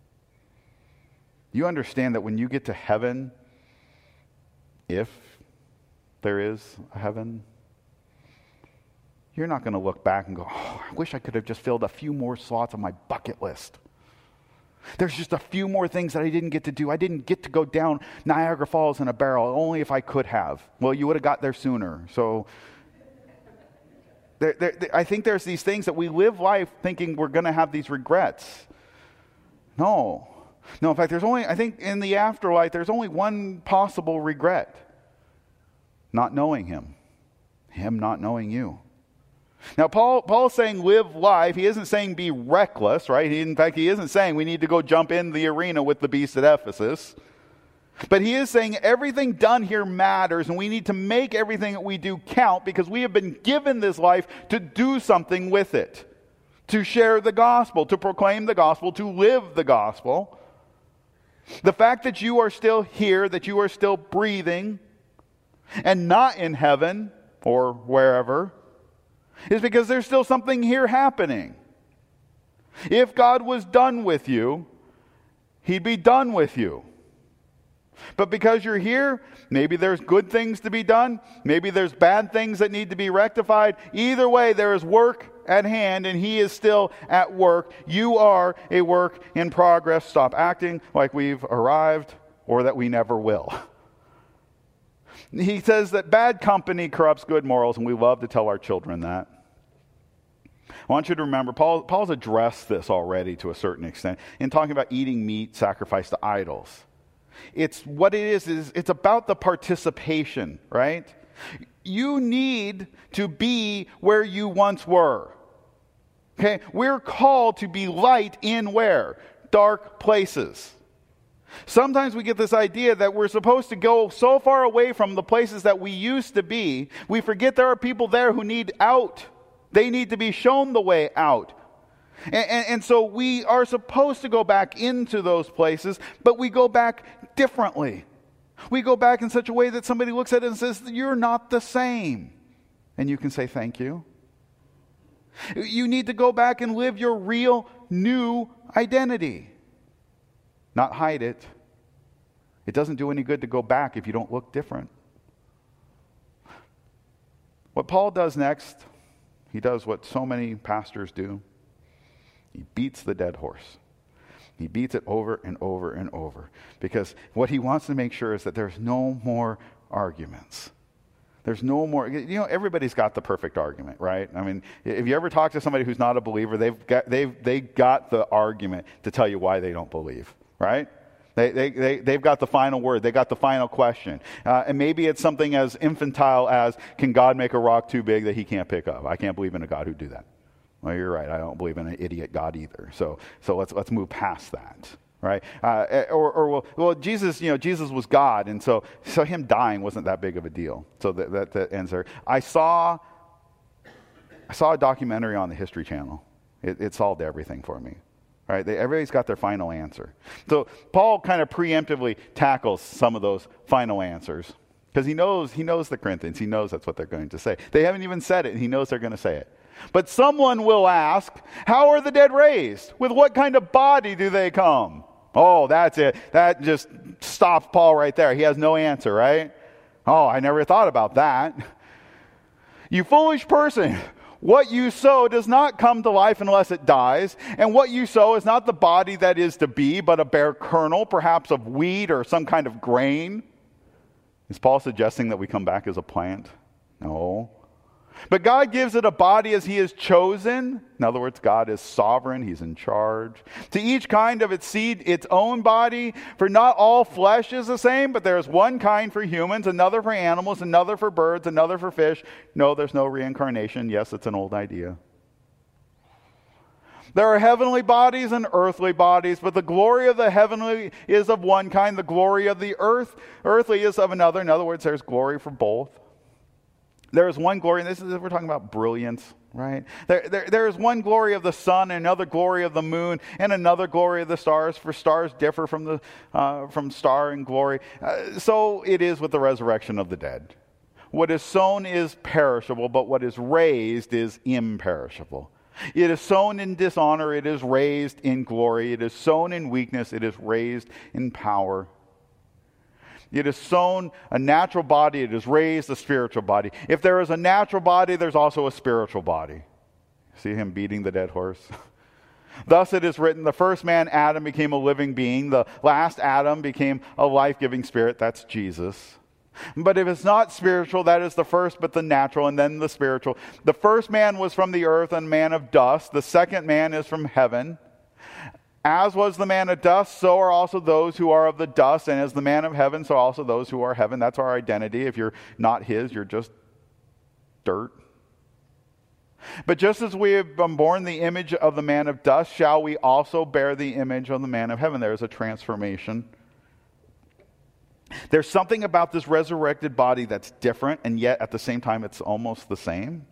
You understand that when you get to heaven, if there is a heaven, you're not going to look back and go, oh, I wish I could have just filled a few more slots on my bucket list. There's just a few more things that I didn't get to do. I didn't get to go down Niagara Falls in a barrel, only if I could have. Well, you would have got there sooner. So there, there, I think there's these things that we live life thinking we're going to have these regrets. No. No, in fact, there's only, I think in the afterlife, there's only one possible regret. Not knowing him. Him not knowing you. Now, Paul Paul's saying live life. He isn't saying be reckless, right? He, in fact, he isn't saying we need to go jump in the arena with the beast at Ephesus. But he is saying everything done here matters, and we need to make everything that we do count because we have been given this life to do something with it, to share the gospel, to proclaim the gospel, to live the gospel. The fact that you are still here, that you are still breathing, and not in heaven or wherever, is because there's still something here happening. If God was done with you, he'd be done with you. But because you're here, maybe there's good things to be done. Maybe there's bad things that need to be rectified. Either way, there is work at hand, and he is still at work. You are a work in progress. Stop acting like we've arrived or that we never will. He says that bad company corrupts good morals, and we love to tell our children that. I want you to remember, Paul, Paul's addressed this already to a certain extent in talking about eating meat sacrificed to idols. It's what it is, is it's about the participation, right? You need to be where you once were. Okay? We're called to be light in where? Dark places. Sometimes we get this idea that we're supposed to go so far away from the places that we used to be, we forget there are people there who need out. They need to be shown the way out. And, and, and so we are supposed to go back into those places, but we go back differently. We go back in such a way that somebody looks at it and says, you're not the same. And you can say, thank you. You need to go back and live your real, new identity. Not hide it. It doesn't do any good to go back if you don't look different. What Paul does next, he does what so many pastors do. He beats the dead horse. He beats it over and over and over. Because what he wants to make sure is that there's no more arguments. There's no more, you know, everybody's got the perfect argument, right? I mean, if you ever talk to somebody who's not a believer, they've got, they've, they got the argument to tell you why they don't believe, right? They, they, they, they've got the final word. They got the final question. Uh, and maybe it's something as infantile as, can God make a rock too big that he can't pick up? I can't believe in a God who'd do that. Well, you're right. I don't believe in an idiot God either. So so let's let's move past that, right? Uh, or or well, well, Jesus, you know, Jesus was God, and so so him dying wasn't that big of a deal. So that that, that ends there. I saw I saw a documentary on the History Channel. It, it solved everything for me. Right? They, everybody's got their final answer. So Paul kind of preemptively tackles some of those final answers because he knows he knows the Corinthians. He knows that's what they're going to say. They haven't even said it, and he knows they're going to say it. But someone will ask, how are the dead raised? With what kind of body do they come? Oh, that's it. That just stops Paul right there. He has no answer, right? Oh, I never thought about that. You foolish person. What you sow does not come to life unless it dies. And what you sow is not the body that is to be, but a bare kernel, perhaps of wheat or some kind of grain. Is Paul suggesting that we come back as a plant? No. But God gives it a body as he has chosen. In other words, God is sovereign. He's in charge. To each kind of its seed, its own body. For not all flesh is the same, but there is one kind for humans, another for animals, another for birds, another for fish. No, there's no reincarnation. Yes, it's an old idea. There are heavenly bodies and earthly bodies, but the glory of the heavenly is of one kind. The glory of the earth, earthly is of another. In other words, there's glory for both. There is one glory, and this is if we're talking about brilliance, right? There, there, there is one glory of the sun, and another glory of the moon, and another glory of the stars. For stars differ from the uh, from star in glory. Uh, so it is with the resurrection of the dead. What is sown is perishable, but what is raised is imperishable. It is sown in dishonor, it is raised in glory. It is sown in weakness, it is raised in power. It is sown a natural body, it is raised a spiritual body. If there is a natural body, there's also a spiritual body. See him beating the dead horse? Thus it is written, the first man, Adam, became a living being. The last Adam became a life-giving spirit. That's Jesus. But if it's not spiritual, that is the first, but the natural, and then the spiritual. The first man was from the earth, and man of dust. The second man is from heaven. As was the man of dust, so are also those who are of the dust. And as the man of heaven, so also those who are heaven. That's our identity. If you're not his, you're just dirt. But just as we have been born the image of the man of dust, shall we also bear the image of the man of heaven. There's a transformation. There's something about this resurrected body that's different, and yet at the same time it's almost the same.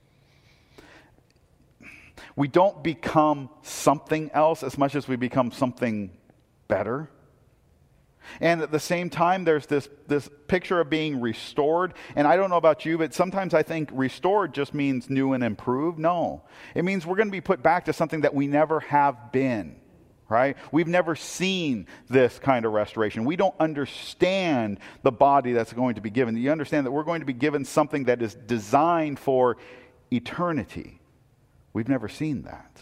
We don't become something else as much as we become something better. And at the same time, there's this, this picture of being restored. And I don't know about you, but sometimes I think restored just means new and improved. No, it means we're going to be put back to something that we never have been. Right? We've never seen this kind of restoration. We don't understand the body that's going to be given. You understand that we're going to be given something that is designed for eternity. We've never seen that.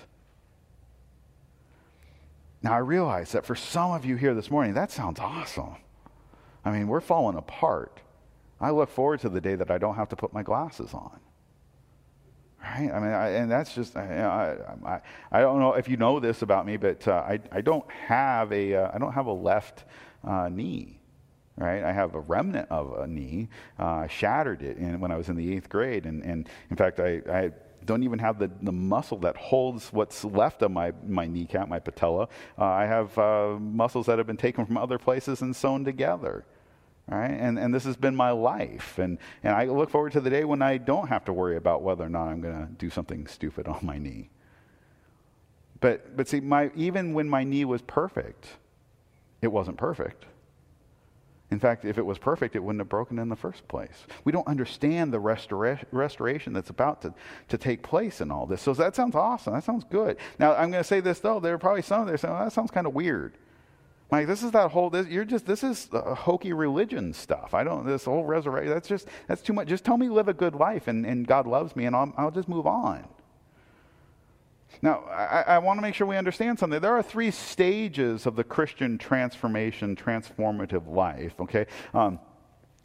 Now, I realize that for some of you here this morning, that sounds awesome. I mean, we're falling apart. I look forward to the day that I don't have to put my glasses on. Right? I mean, I, and that's just, I, I, I don't know if you know this about me, but uh, I, I don't have a, uh, I don't have a left uh, knee. Right? I have a remnant of a knee. Uh, I shattered it in, when I was in the eighth grade. And, and in fact, I, I don't even have the, the muscle that holds what's left of my, my kneecap, my patella. Uh, I have uh, muscles that have been taken from other places and sewn together. Right? And and this has been my life. And, and I look forward to the day when I don't have to worry about whether or not I'm going to do something stupid on my knee. But but see, my even when my knee was perfect, it wasn't perfect. In fact, if it was perfect, it wouldn't have broken in the first place. We don't understand the restora- restoration that's about to, to take place in all this. So that sounds awesome. That sounds good. Now, I'm going to say this, though. There are probably some there saying, oh, that sounds kind of weird. Like, this is that whole, this, you're just, this is uh, hokey religion stuff. I don't, this whole resurrection, that's just, that's too much. Just tell me live a good life and, and God loves me and I'll, I'll just move on. Now, I, I want to make sure we understand something. There are three stages of the Christian transformation, transformative life, okay? Um,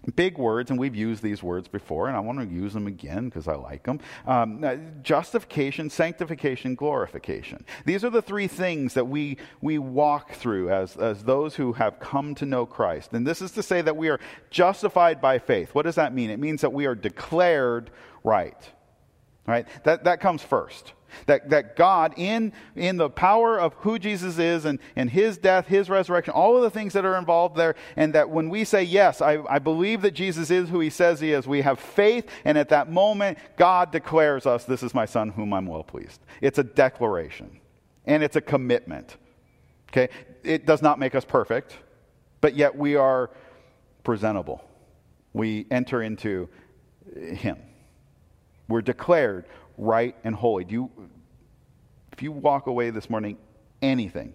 Big words, and we've used these words before, and I want to use them again because I like them. Um, justification, sanctification, glorification. These are the three things that we we walk through as, as those who have come to know Christ. And this is to say that we are justified by faith. What does that mean? It means that we are declared right. Right? That that comes first. That that God, in in the power of who Jesus is and, and his death, his resurrection, all of the things that are involved there, and that when we say, yes, I, I believe that Jesus is who he says he is, we have faith, and at that moment, God declares us, this is my son whom I'm well pleased. It's a declaration, and it's a commitment. Okay? It does not make us perfect, but yet we are presentable. We enter into him. We're declared right and holy. Do you, if you walk away this morning, anything,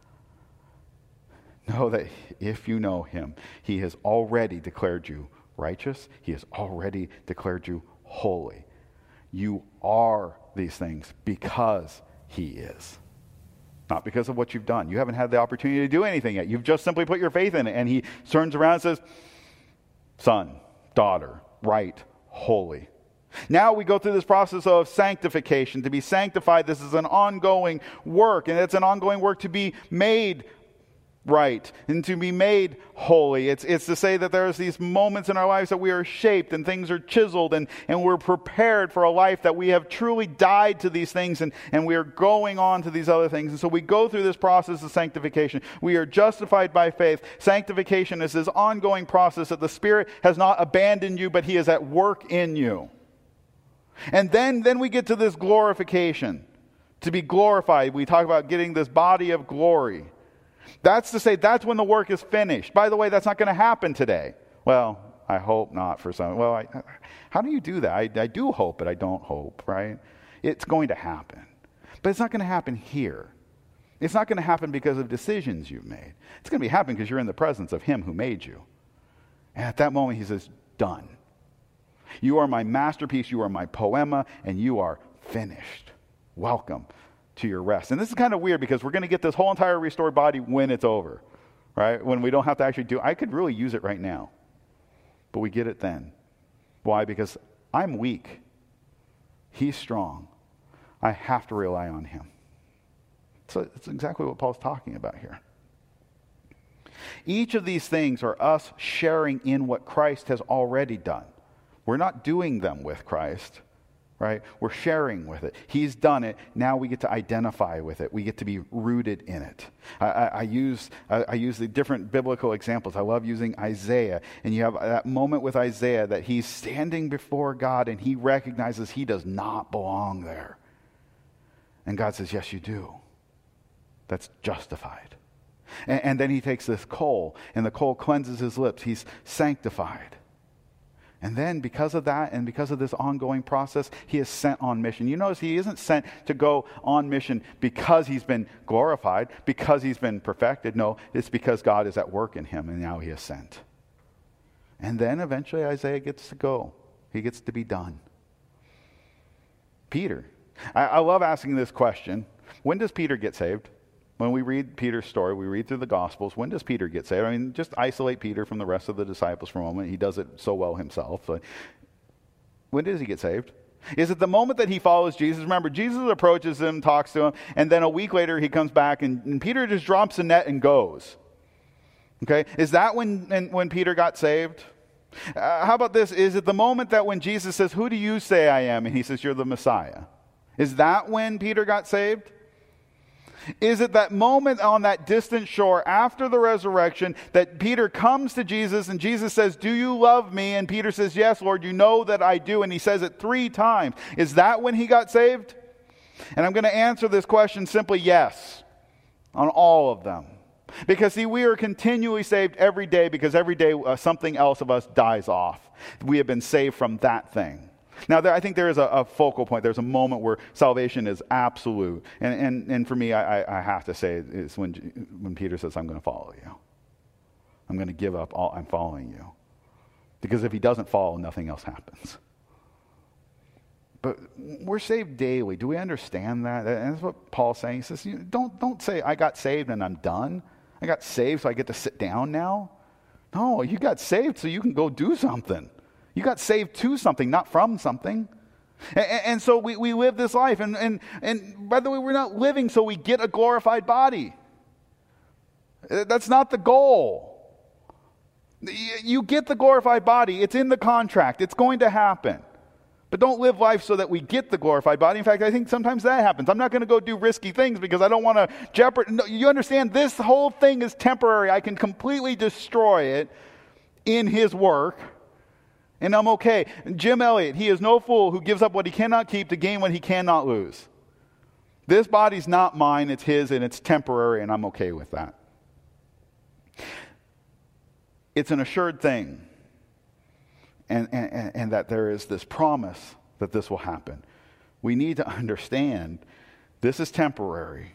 know that if you know him, he has already declared you righteous. He has already declared you holy. You are these things because he is. Not because of what you've done. You haven't had the opportunity to do anything yet. You've just simply put your faith in it. And he turns around and says, son, daughter, right, holy. Now we go through this process of sanctification. To be sanctified, this is an ongoing work, and it's an ongoing work to be made right and to be made holy. It's it's to say that there's these moments in our lives that we are shaped and things are chiseled and, and we're prepared for a life that we have truly died to these things and, and we are going on to these other things. And so we go through this process of sanctification. We are justified by faith. Sanctification is this ongoing process that the Spirit has not abandoned you, but he is at work in you. And then, then we get to this glorification. To be glorified, we talk about getting this body of glory. That's to say, that's when the work is finished. By the way, that's not going to happen today. Well, I hope not for some. Well, I, how do you do that? I, I do hope, but I don't hope, right? It's going to happen. But it's not going to happen here. It's not going to happen because of decisions you've made. It's going to be happening because you're in the presence of him who made you. And at that moment, he says, done. You are my masterpiece, you are my poema, and you are finished. Welcome to your rest. And this is kind of weird because we're going to get this whole entire restored body when it's over, right? When we don't have to actually do, I could really use it right now, but we get it then. Why? Because I'm weak. He's strong. I have to rely on him. So it's exactly what Paul's talking about here. Each of these things are us sharing in what Christ has already done. We're not doing them with Christ, right? We're sharing with it. He's done it. Now we get to identify with it. We get to be rooted in it. I, I, I use I, I use the different biblical examples. I love using Isaiah. And you have that moment with Isaiah that he's standing before God and he recognizes he does not belong there. And God says, yes, you do. That's justified. And, and then he takes this coal and the coal cleanses his lips. He's sanctified. And then because of that and because of this ongoing process, he is sent on mission. You notice he isn't sent to go on mission because he's been glorified, because he's been perfected. No, it's because God is at work in him and now he is sent. And then eventually Isaiah gets to go. He gets to be done. Peter. I, I love asking this question. When does Peter get saved? When we read Peter's story, we read through the Gospels, when does Peter get saved? I mean, just isolate Peter from the rest of the disciples for a moment. He does it so well himself. So when does he get saved? Is it the moment that he follows Jesus? Remember, Jesus approaches him, talks to him, and then a week later he comes back and, and Peter just drops the net and goes. Okay? Is that when, when Peter got saved? Uh, how about this? Is it the moment that when Jesus says, who do you say I am? And he says, you're the Messiah. Is that when Peter got saved? Is it that moment on that distant shore after the resurrection that Peter comes to Jesus and Jesus says, do you love me? And Peter says, yes, Lord, you know that I do. And he says it three times. Is that when he got saved? And I'm going to answer this question simply yes, on all of them. Because see, we are continually saved every day because every day uh, something else of us dies off. We have been saved from that thing. Now, there, I think there is a, a focal point. There's a moment where salvation is absolute. And and, and for me, I, I have to say, it's when, when Peter says, I'm going to follow you. I'm going to give up all, I'm following you. Because if he doesn't follow, nothing else happens. But we're saved daily. Do we understand that? And that's what Paul's saying. He says, you know, don't, don't say, I got saved and I'm done. I got saved so I get to sit down now. No, you got saved so you can go do something. You got saved to something, not from something. And, and so we, we live this life. And, and, and by the way, we're not living so we get a glorified body. That's not the goal. You get the glorified body. It's in the contract. It's going to happen. But don't live life so that we get the glorified body. In fact, I think sometimes that happens. I'm not going to go do risky things because I don't want to jeopardize. No, you understand, this whole thing is temporary. I can completely destroy it in his work, and I'm okay. Jim Elliot, he is no fool who gives up what he cannot keep to gain what he cannot lose. This body's not mine. It's his, and it's temporary, and I'm okay with that. It's an assured thing. And, and, and that there is this promise that this will happen. We need to understand this is temporary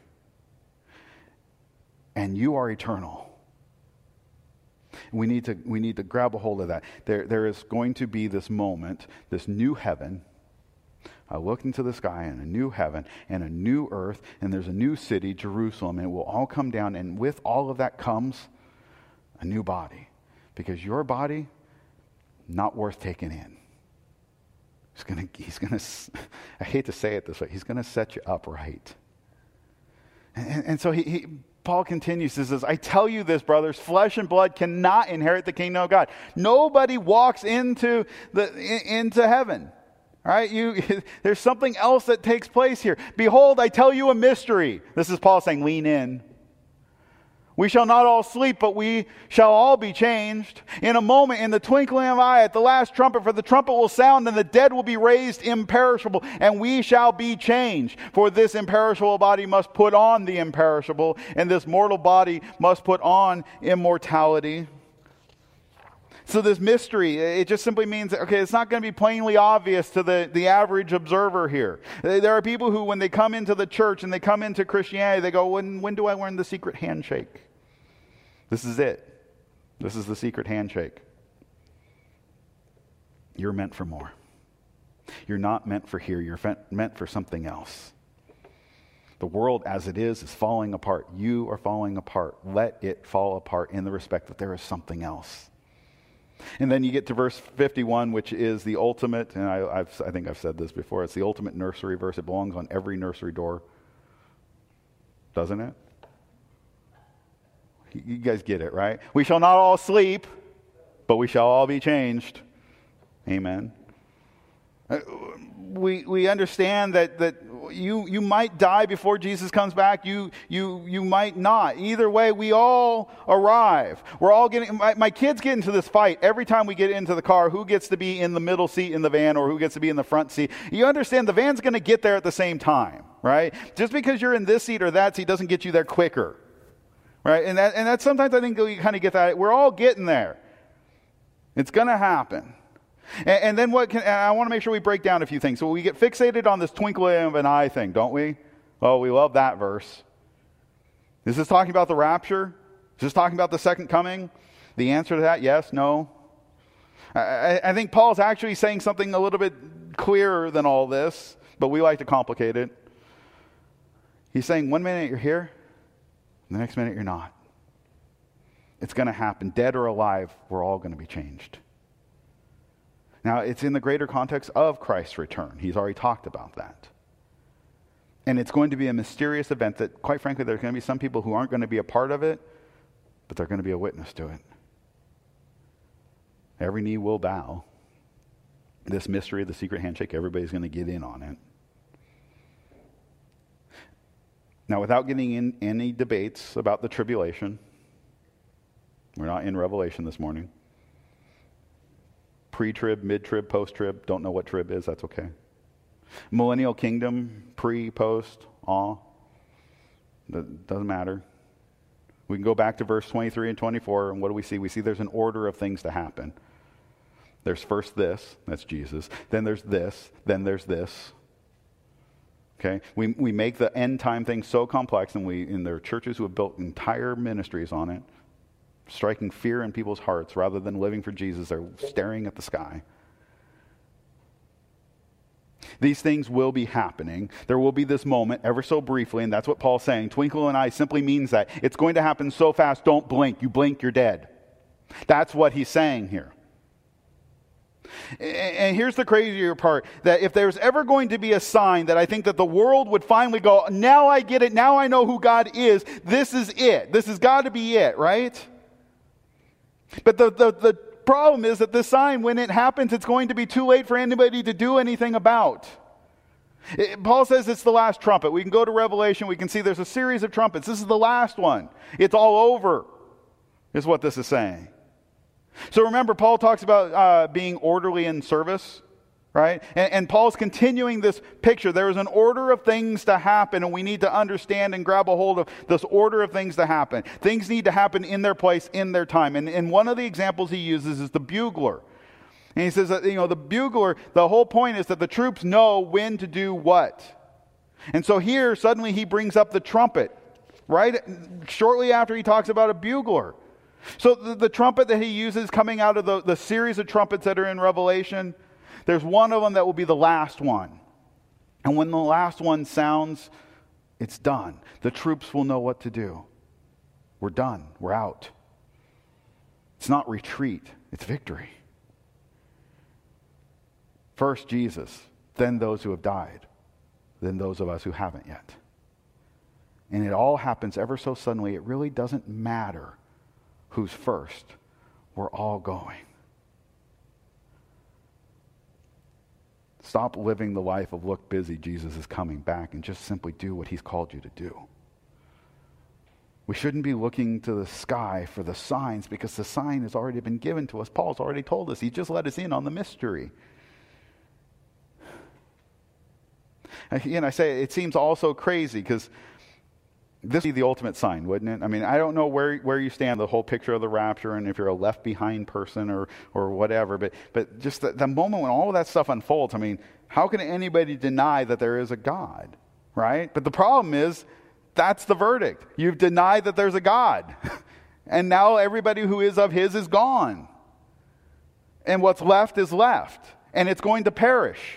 and you are eternal. We need to, we need to grab a hold of that. There, there is going to be this moment, this new heaven. I look into the sky and a new heaven and a new earth, and there's a new city, Jerusalem, and it will all come down, and with all of that comes a new body. Because your body, not worth taking in. He's gonna, he's gonna, I hate to say it this way, he's gonna set you up right. And, and so he, he, Paul continues, he says, I tell you this, brothers, flesh and blood cannot inherit the kingdom of God. Nobody walks into the into heaven. All right, you, there's something else that takes place here. Behold, I tell you a mystery. This is Paul saying, lean in. We shall not all sleep, but we shall all be changed. In a moment, in the twinkling of an eye, at the last trumpet, for the trumpet will sound, and the dead will be raised imperishable, and we shall be changed. For this imperishable body must put on the imperishable, and this mortal body must put on immortality. So this mystery, it just simply means that, okay, it's not going to be plainly obvious to the, the average observer here. There are people who, when they come into the church and they come into Christianity, they go, when, when do I learn the secret handshake? This is it. This is the secret handshake. You're meant for more. You're not meant for here. You're meant for something else. The world as it is is falling apart. You are falling apart. Let it fall apart in the respect that there is something else. And then you get to verse fifty-one, which is the ultimate, and I, I've, I think I've said this before, it's the ultimate nursery verse. It belongs on every nursery door. Doesn't it? You guys get it, right? We shall not all sleep, but we shall all be changed. Amen. We we understand that that you you might die before Jesus comes back. You you you might not. Either way, we all arrive. We're all getting. My, my kids get into this fight every time we get into the car. Who gets to be in the middle seat in the van, or who gets to be in the front seat? You understand the van's going to get there at the same time, right? Just because you're in this seat or that seat doesn't get you there quicker, right? And that and that sometimes I think you kind of get that. We're all getting there. It's going to happen. And, and then what can, and I want to make sure we break down a few things. So we get fixated on this twinkling of an eye thing, don't we? Oh, we love that verse. Is this talking about the rapture? Is this talking about the second coming? The answer to that, yes, no. I, I think Paul's actually saying something a little bit clearer than all this, but we like to complicate it. He's saying one minute you're here, the next minute you're not. It's going to happen. Dead or alive, we're all going to be changed. Now, it's in the greater context of Christ's return. He's already talked about that. And it's going to be a mysterious event that, quite frankly, there's going to be some people who aren't going to be a part of it, but they're going to be a witness to it. Every knee will bow. This mystery of the secret handshake, everybody's going to get in on it. Now, without getting in any debates about the tribulation, we're not in Revelation this morning. Pre-trib, mid-trib, post-trib. Don't know what trib is. That's okay. Millennial kingdom, pre, post, all. Doesn't matter. We can go back to verse twenty-three and twenty-four, and what do we see? We see there's an order of things to happen. There's first this, that's Jesus. Then there's this, then there's this. Okay? We we make the end time thing so complex, and we and there are churches who have built entire ministries on it, striking fear in people's hearts rather than living for Jesus. They're staring at the sky. These things will be happening. There will be this moment ever so briefly, and that's what Paul's saying. Twinkle in an eye simply means that. It's going to happen so fast, don't blink. You blink, you're dead. That's what he's saying here. And here's the crazier part, that if there's ever going to be a sign that I think that the world would finally go, now I get it, now I know who God is, this is it. This has got to be it, right? But the, the, the problem is that this sign, when it happens, it's going to be too late for anybody to do anything about. It, Paul says it's the last trumpet. We can go to Revelation, we can see there's a series of trumpets. This is the last one. It's all over, is what this is saying. So remember, Paul talks about uh, being orderly in service, right? And, and Paul's continuing this picture. There is an order of things to happen, and we need to understand and grab a hold of this order of things to happen. Things need to happen in their place, in their time. And, and one of the examples he uses is the bugler. And he says that, you know, the bugler, the whole point is that the troops know when to do what. And so here, suddenly he brings up the trumpet, right? Shortly after he talks about a bugler. So the, the trumpet that he uses coming out of the, the series of trumpets that are in Revelation, there's one of them that will be the last one. And when the last one sounds, it's done. The troops will know what to do. We're done. We're out. It's not retreat. It's victory. First Jesus, then those who have died, then those of us who haven't yet. And it all happens ever so suddenly. It really doesn't matter who's first. We're all going. Stop living the life of look busy, Jesus is coming back, and just simply do what he's called you to do. We shouldn't be looking to the sky for the signs, because the sign has already been given to us. Paul's already told us. He just let us in on the mystery. Again, I say it seems all so crazy, because this would be the ultimate sign, wouldn't it? I mean, I don't know where where you stand, the whole picture of the rapture, and if you're a left behind person or or whatever, but but just the, the moment when all of that stuff unfolds, I mean, how can anybody deny that there is a God, right? But the problem is, that's the verdict. You've denied that there's a God. And now everybody who is of his is gone. And what's left is left. And it's going to perish.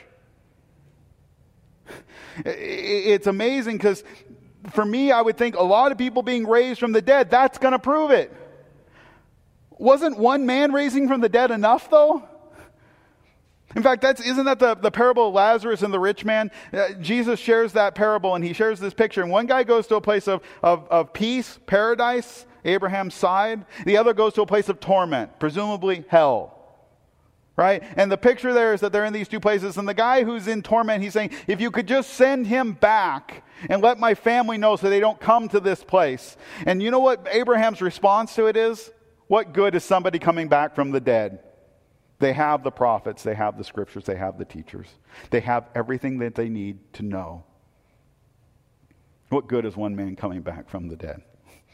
It's amazing, because for me, I would think a lot of people being raised from the dead, that's going to prove it. Wasn't one man raising from the dead enough, though? In fact, that's isn't that the, the parable of Lazarus and the rich man? Uh, Jesus shares that parable, and he shares this picture. And one guy goes to a place of, of, of peace, paradise, Abraham's side. The other goes to a place of torment, presumably hell. Right? And the picture there is that they're in these two places. And the guy who's in torment, he's saying, if you could just send him back and let my family know so they don't come to this place. And you know what Abraham's response to it is? What good is somebody coming back from the dead? They have the prophets, they have the scriptures, they have the teachers. They have everything that they need to know. What good is one man coming back from the dead?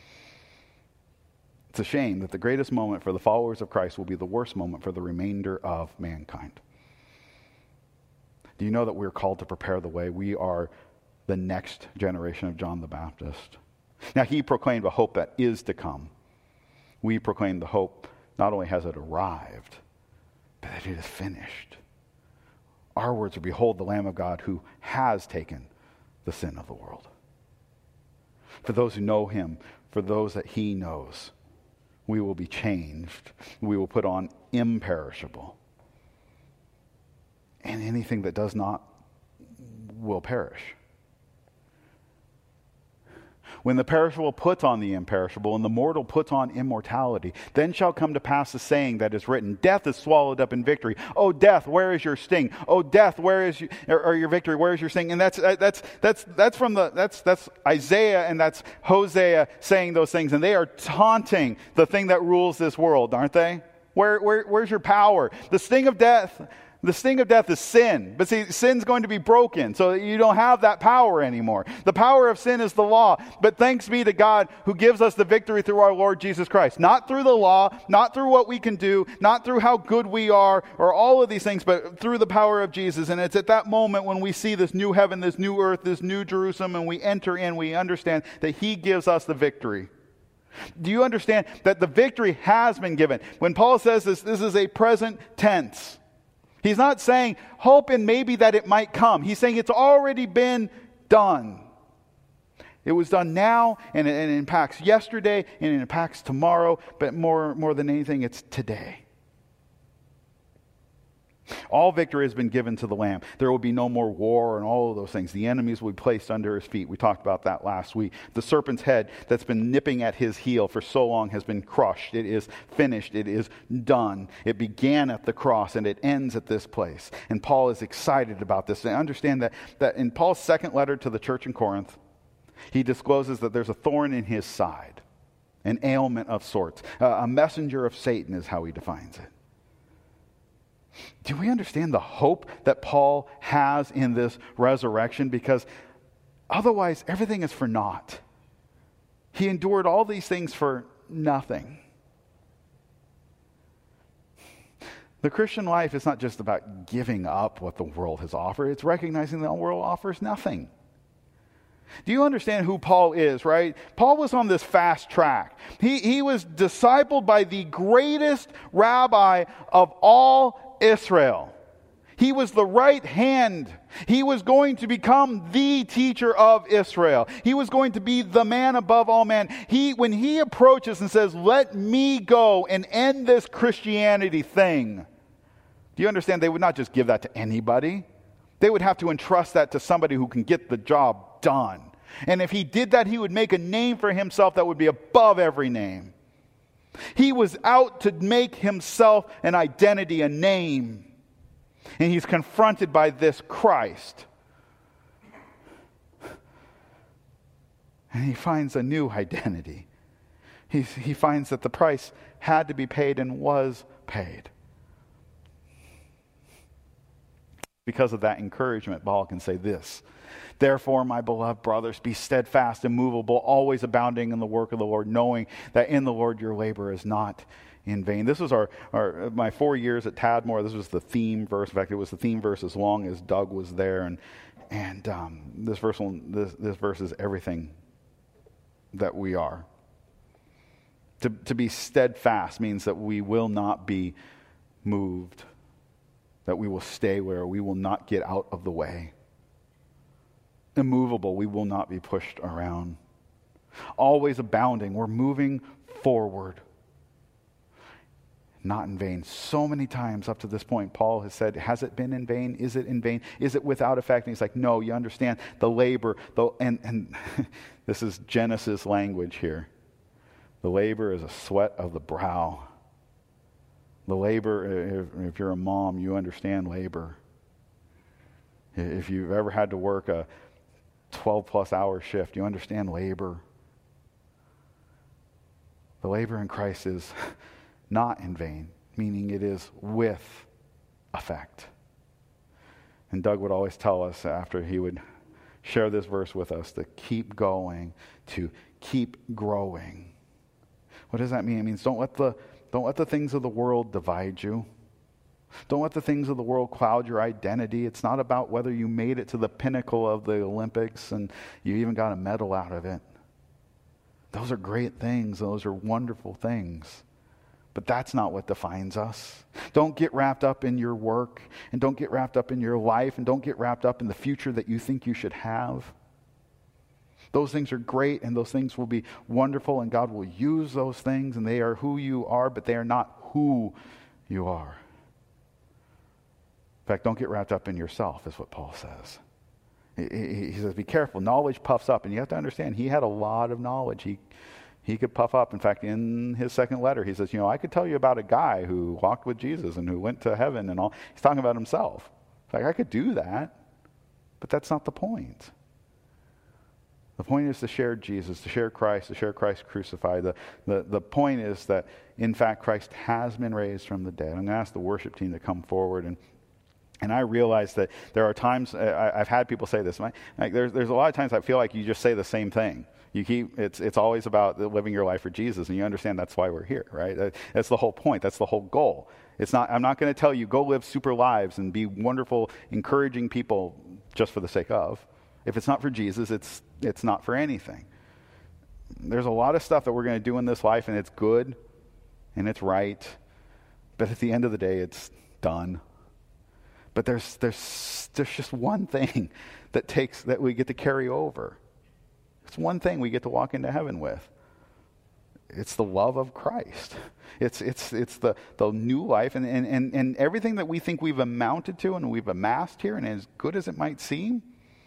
It's a shame that the greatest moment for the followers of Christ will be the worst moment for the remainder of mankind. Do you know that we're called to prepare the way? We are the next generation of John the Baptist. Now, he proclaimed a hope that is to come. We proclaim the hope not only has it arrived, but that it is finished. Our words are, behold the Lamb of God who has taken the sin of the world. For those who know him, for those that he knows, we will be changed. We will put on imperishable. And anything that does not will perish. When the perishable puts on the imperishable, and the mortal puts on immortality, then shall come to pass the saying that is written, death is swallowed up in victory. O death, where is your sting? O death, where is your, or your victory? Where is your sting? And that's that's that's that's from the that's that's Isaiah and that's Hosea saying those things, and they are taunting the thing that rules this world, aren't they? Where where where's your power? The sting of death. The sting of death is sin. But see, sin's going to be broken, so you don't have that power anymore. The power of sin is the law. But thanks be to God who gives us the victory through our Lord Jesus Christ. Not through the law, not through what we can do, not through how good we are, or all of these things, but through the power of Jesus. And it's at that moment when we see this new heaven, this new earth, this new Jerusalem, and we enter in, we understand that he gives us the victory. Do you understand that the victory has been given? When Paul says this, this is a present tense. He's not saying hope and maybe that it might come. He's saying it's already been done. It was done now, and it, and it impacts yesterday, and it impacts tomorrow, but more, more than anything, it's today. All victory has been given to the Lamb. There will be no more war and all of those things. The enemies will be placed under his feet. We talked about that last week. The serpent's head that's been nipping at his heel for so long has been crushed. It is finished. It is done. It began at the cross and it ends at this place. And Paul is excited about this. And understand that, that in Paul's second letter to the church in Corinth, he discloses that there's a thorn in his side, an ailment of sorts. Uh, a messenger of Satan is how he defines it. Do we understand the hope that Paul has in this resurrection? Because otherwise, everything is for naught. He endured all these things for nothing. The Christian life is not just about giving up what the world has offered. It's recognizing that the world offers nothing. Do you understand who Paul is, right? Paul was on this fast track. He, he was discipled by the greatest rabbi of all Israel. He was the right hand. He was going to become the teacher of Israel. He was going to be the man above all men. He, when he approaches and says, let me go and end this Christianity thing, do you understand they would not just give that to anybody? They would have to entrust that to somebody who can get the job done. And if he did that, he would make a name for himself that would be above every name. He was out to make himself an identity, a name. And he's confronted by this Christ. And he finds a new identity. He, he finds that the price had to be paid and was paid. Because of that encouragement, Paul can say this: therefore, my beloved brothers, be steadfast, immovable, always abounding in the work of the Lord, knowing that in the Lord your labor is not in vain. This was our, our my four years at Tadmore. This was the theme verse. In fact, it was the theme verse as long as Doug was there. And and um, this verse will, this this verse is everything that we are. To to be steadfast means that we will not be moved, that we will stay where we will not get out of the way. Immovable, we will not be pushed around. Always abounding, we're moving forward. Not in vain. So many times up to this point, Paul has said, has it been in vain? Is it in vain? Is it without effect? And he's like, no, you understand the labor. The, and and this is Genesis language here. The labor is a sweat of the brow. The labor, if, if you're a mom, you understand labor. If you've ever had to work a twelve plus hour shift, you understand labor. The labor in Christ is not in vain, meaning it is with effect. And Doug would always tell us after he would share this verse with us to keep going, to keep growing. What does that mean? It means don't let the don't let the things of the world divide you. Don't let the things of the world cloud your identity. It's not about whether you made it to the pinnacle of the Olympics and you even got a medal out of it. Those are great things. Those are wonderful things. But that's not what defines us. Don't get wrapped up in your work, and don't get wrapped up in your life, and don't get wrapped up in the future that you think you should have. Those things are great, and those things will be wonderful, and God will use those things, and they are who you are, but they are not who you are. In fact, don't get wrapped up in yourself, is what Paul says. He, he says, be careful. Knowledge puffs up, and you have to understand, he had a lot of knowledge. He He could puff up. In fact, in his second letter, he says, you know, I could tell you about a guy who walked with Jesus and who went to heaven and all. He's talking about himself. In fact, I could do that, but that's not the point. The point is to share Jesus, to share Christ, to share Christ crucified. The, the, the point is that, in fact, Christ has been raised from the dead. I'm going to ask the worship team to come forward. And And I realize that there are times, I, I've had people say this, like, there's, there's a lot of times I feel like you just say the same thing. You keep it's it's always about living your life for Jesus, and you understand that's why we're here, right? That, that's the whole point. That's the whole goal. It's not. I'm not going to tell you go live super lives and be wonderful, encouraging people just for the sake of. If it's not for Jesus, it's it's not for anything. There's a lot of stuff that we're going to do in this life, and it's good, and it's right, but at the end of the day, it's done. But there's there's there's just one thing that takes that we get to carry over. It's one thing we get to walk into heaven with. It's the love of Christ. It's it's it's the, the new life, and, and, and, and everything that we think we've amounted to and we've amassed here, and as good as it might seem,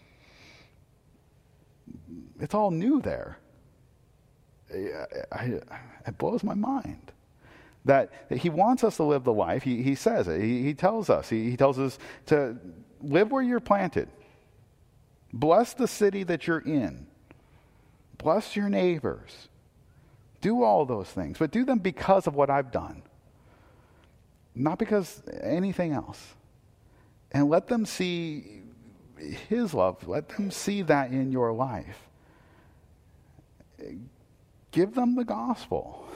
it's all new there. I, I, it blows my mind that, that he wants us to live the life. He, he says it. He, he tells us. He, he tells us to live where you're planted. Bless the city that you're in. Bless your neighbors. Do all those things, but do them because of what I've done, not because anything else. And let them see his love. Let them see that in your life. Give them the gospel.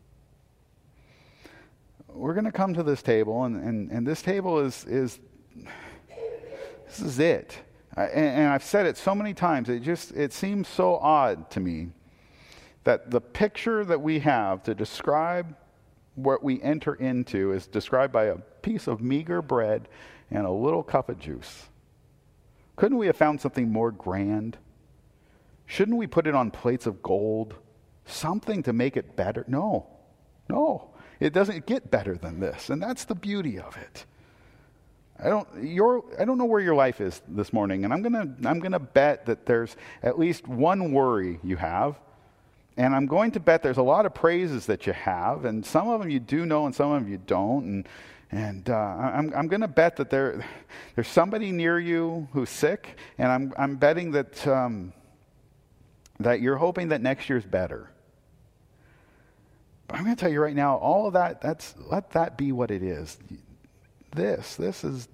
We're going to come to this table, and, and, and this table is, is this is it. I, and, and I've said it so many times, it just it seems so odd to me that the picture that we have to describe what we enter into is described by a piece of meager bread and a little cup of juice. Couldn't we have found something more grand? Shouldn't we put it on plates of gold? Something to make it better? No, no. It doesn't get better than this, and that's the beauty of it. I don't your I don't know where your life is this morning, and I'm gonna I'm gonna bet that there's at least one worry you have. And I'm going to bet there's a lot of praises that you have, and some of them you do know, and some of them you don't. And and uh, I'm I'm going to bet that there there's somebody near you who's sick, and I'm I'm betting that um, that you're hoping that next year's better. But I'm going to tell you right now, all of that that's let that be what it is. This this is.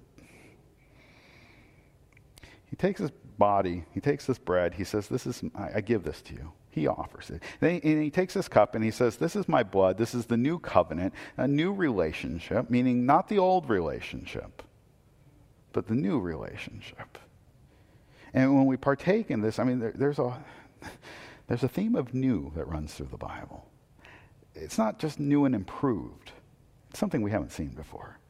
He takes his body, he takes this bread, he says, "This is I, I give this to you." He offers it. Then he, and he takes this cup and he says, "This is my blood. This is the new covenant, a new relationship," meaning not the old relationship, but the new relationship. And when we partake in this, I mean, there, there's a there's a theme of new that runs through the Bible. It's not just new and improved. It's something we haven't seen before.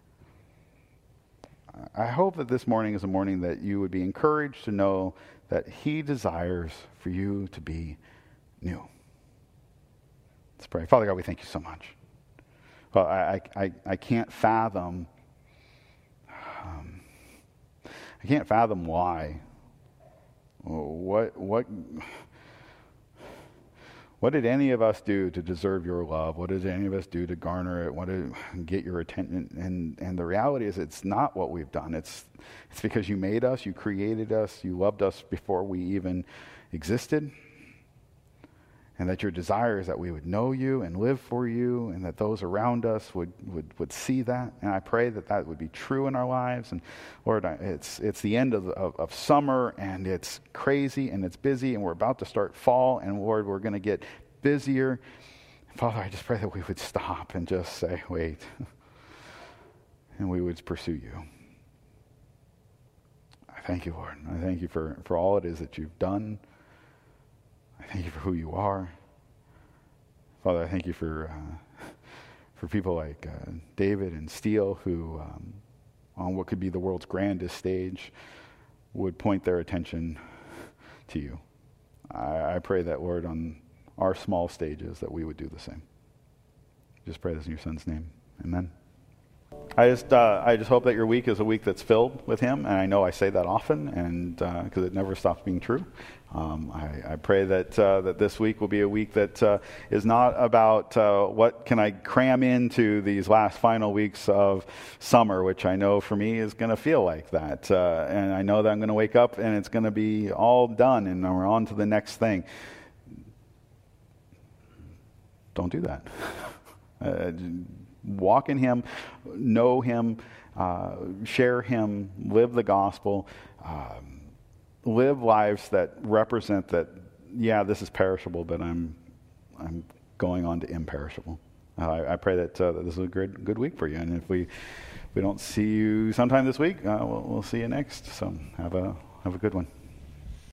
I hope that this morning is a morning that you would be encouraged to know that he desires for you to be new. Let's pray. Father God, we thank you so much. Well, I, I, I can't fathom, um, I can't fathom why. What, what, what did any of us do to deserve your love? What did any of us do to garner it? What did get your attention? And, and the reality is it's not what we've done. It's, it's because you made us, you created us, you loved us before we even existed. And that your desire is that we would know you and live for you, and that those around us would, would, would see that. And I pray that that would be true in our lives. And Lord, it's it's the end of, of, of summer, and it's crazy, and it's busy, and we're about to start fall, and Lord, we're going to get busier. Father, I just pray that we would stop and just say, wait, and we would pursue you. I thank you, Lord. I thank you for, for all it is that you've done. I thank you for who you are. Father, I thank you for uh, for people like uh, David and Steele, who um, on what could be the world's grandest stage would point their attention to you. I, I pray that, Lord, on our small stages that we would do the same. Just pray this in your Son's name. Amen. I just uh, I just hope that your week is a week that's filled with him, and I know I say that often, and because uh, it never stops being true. Um, I, I pray that uh, that this week will be a week that uh, is not about uh, what can I cram into these last final weeks of summer, which I know for me is going to feel like that, uh, and I know that I'm going to wake up and it's going to be all done, and we're on to the next thing. Don't do that. uh, Walk in him, know him, uh, share him, live the gospel, um, live lives that represent that, yeah, this is perishable, but I'm I'm going on to imperishable. Uh, I, I pray that, uh, that this is a good, good week for you. And if we if we don't see you sometime this week, uh, we'll, we'll see you next. So have a have a good one.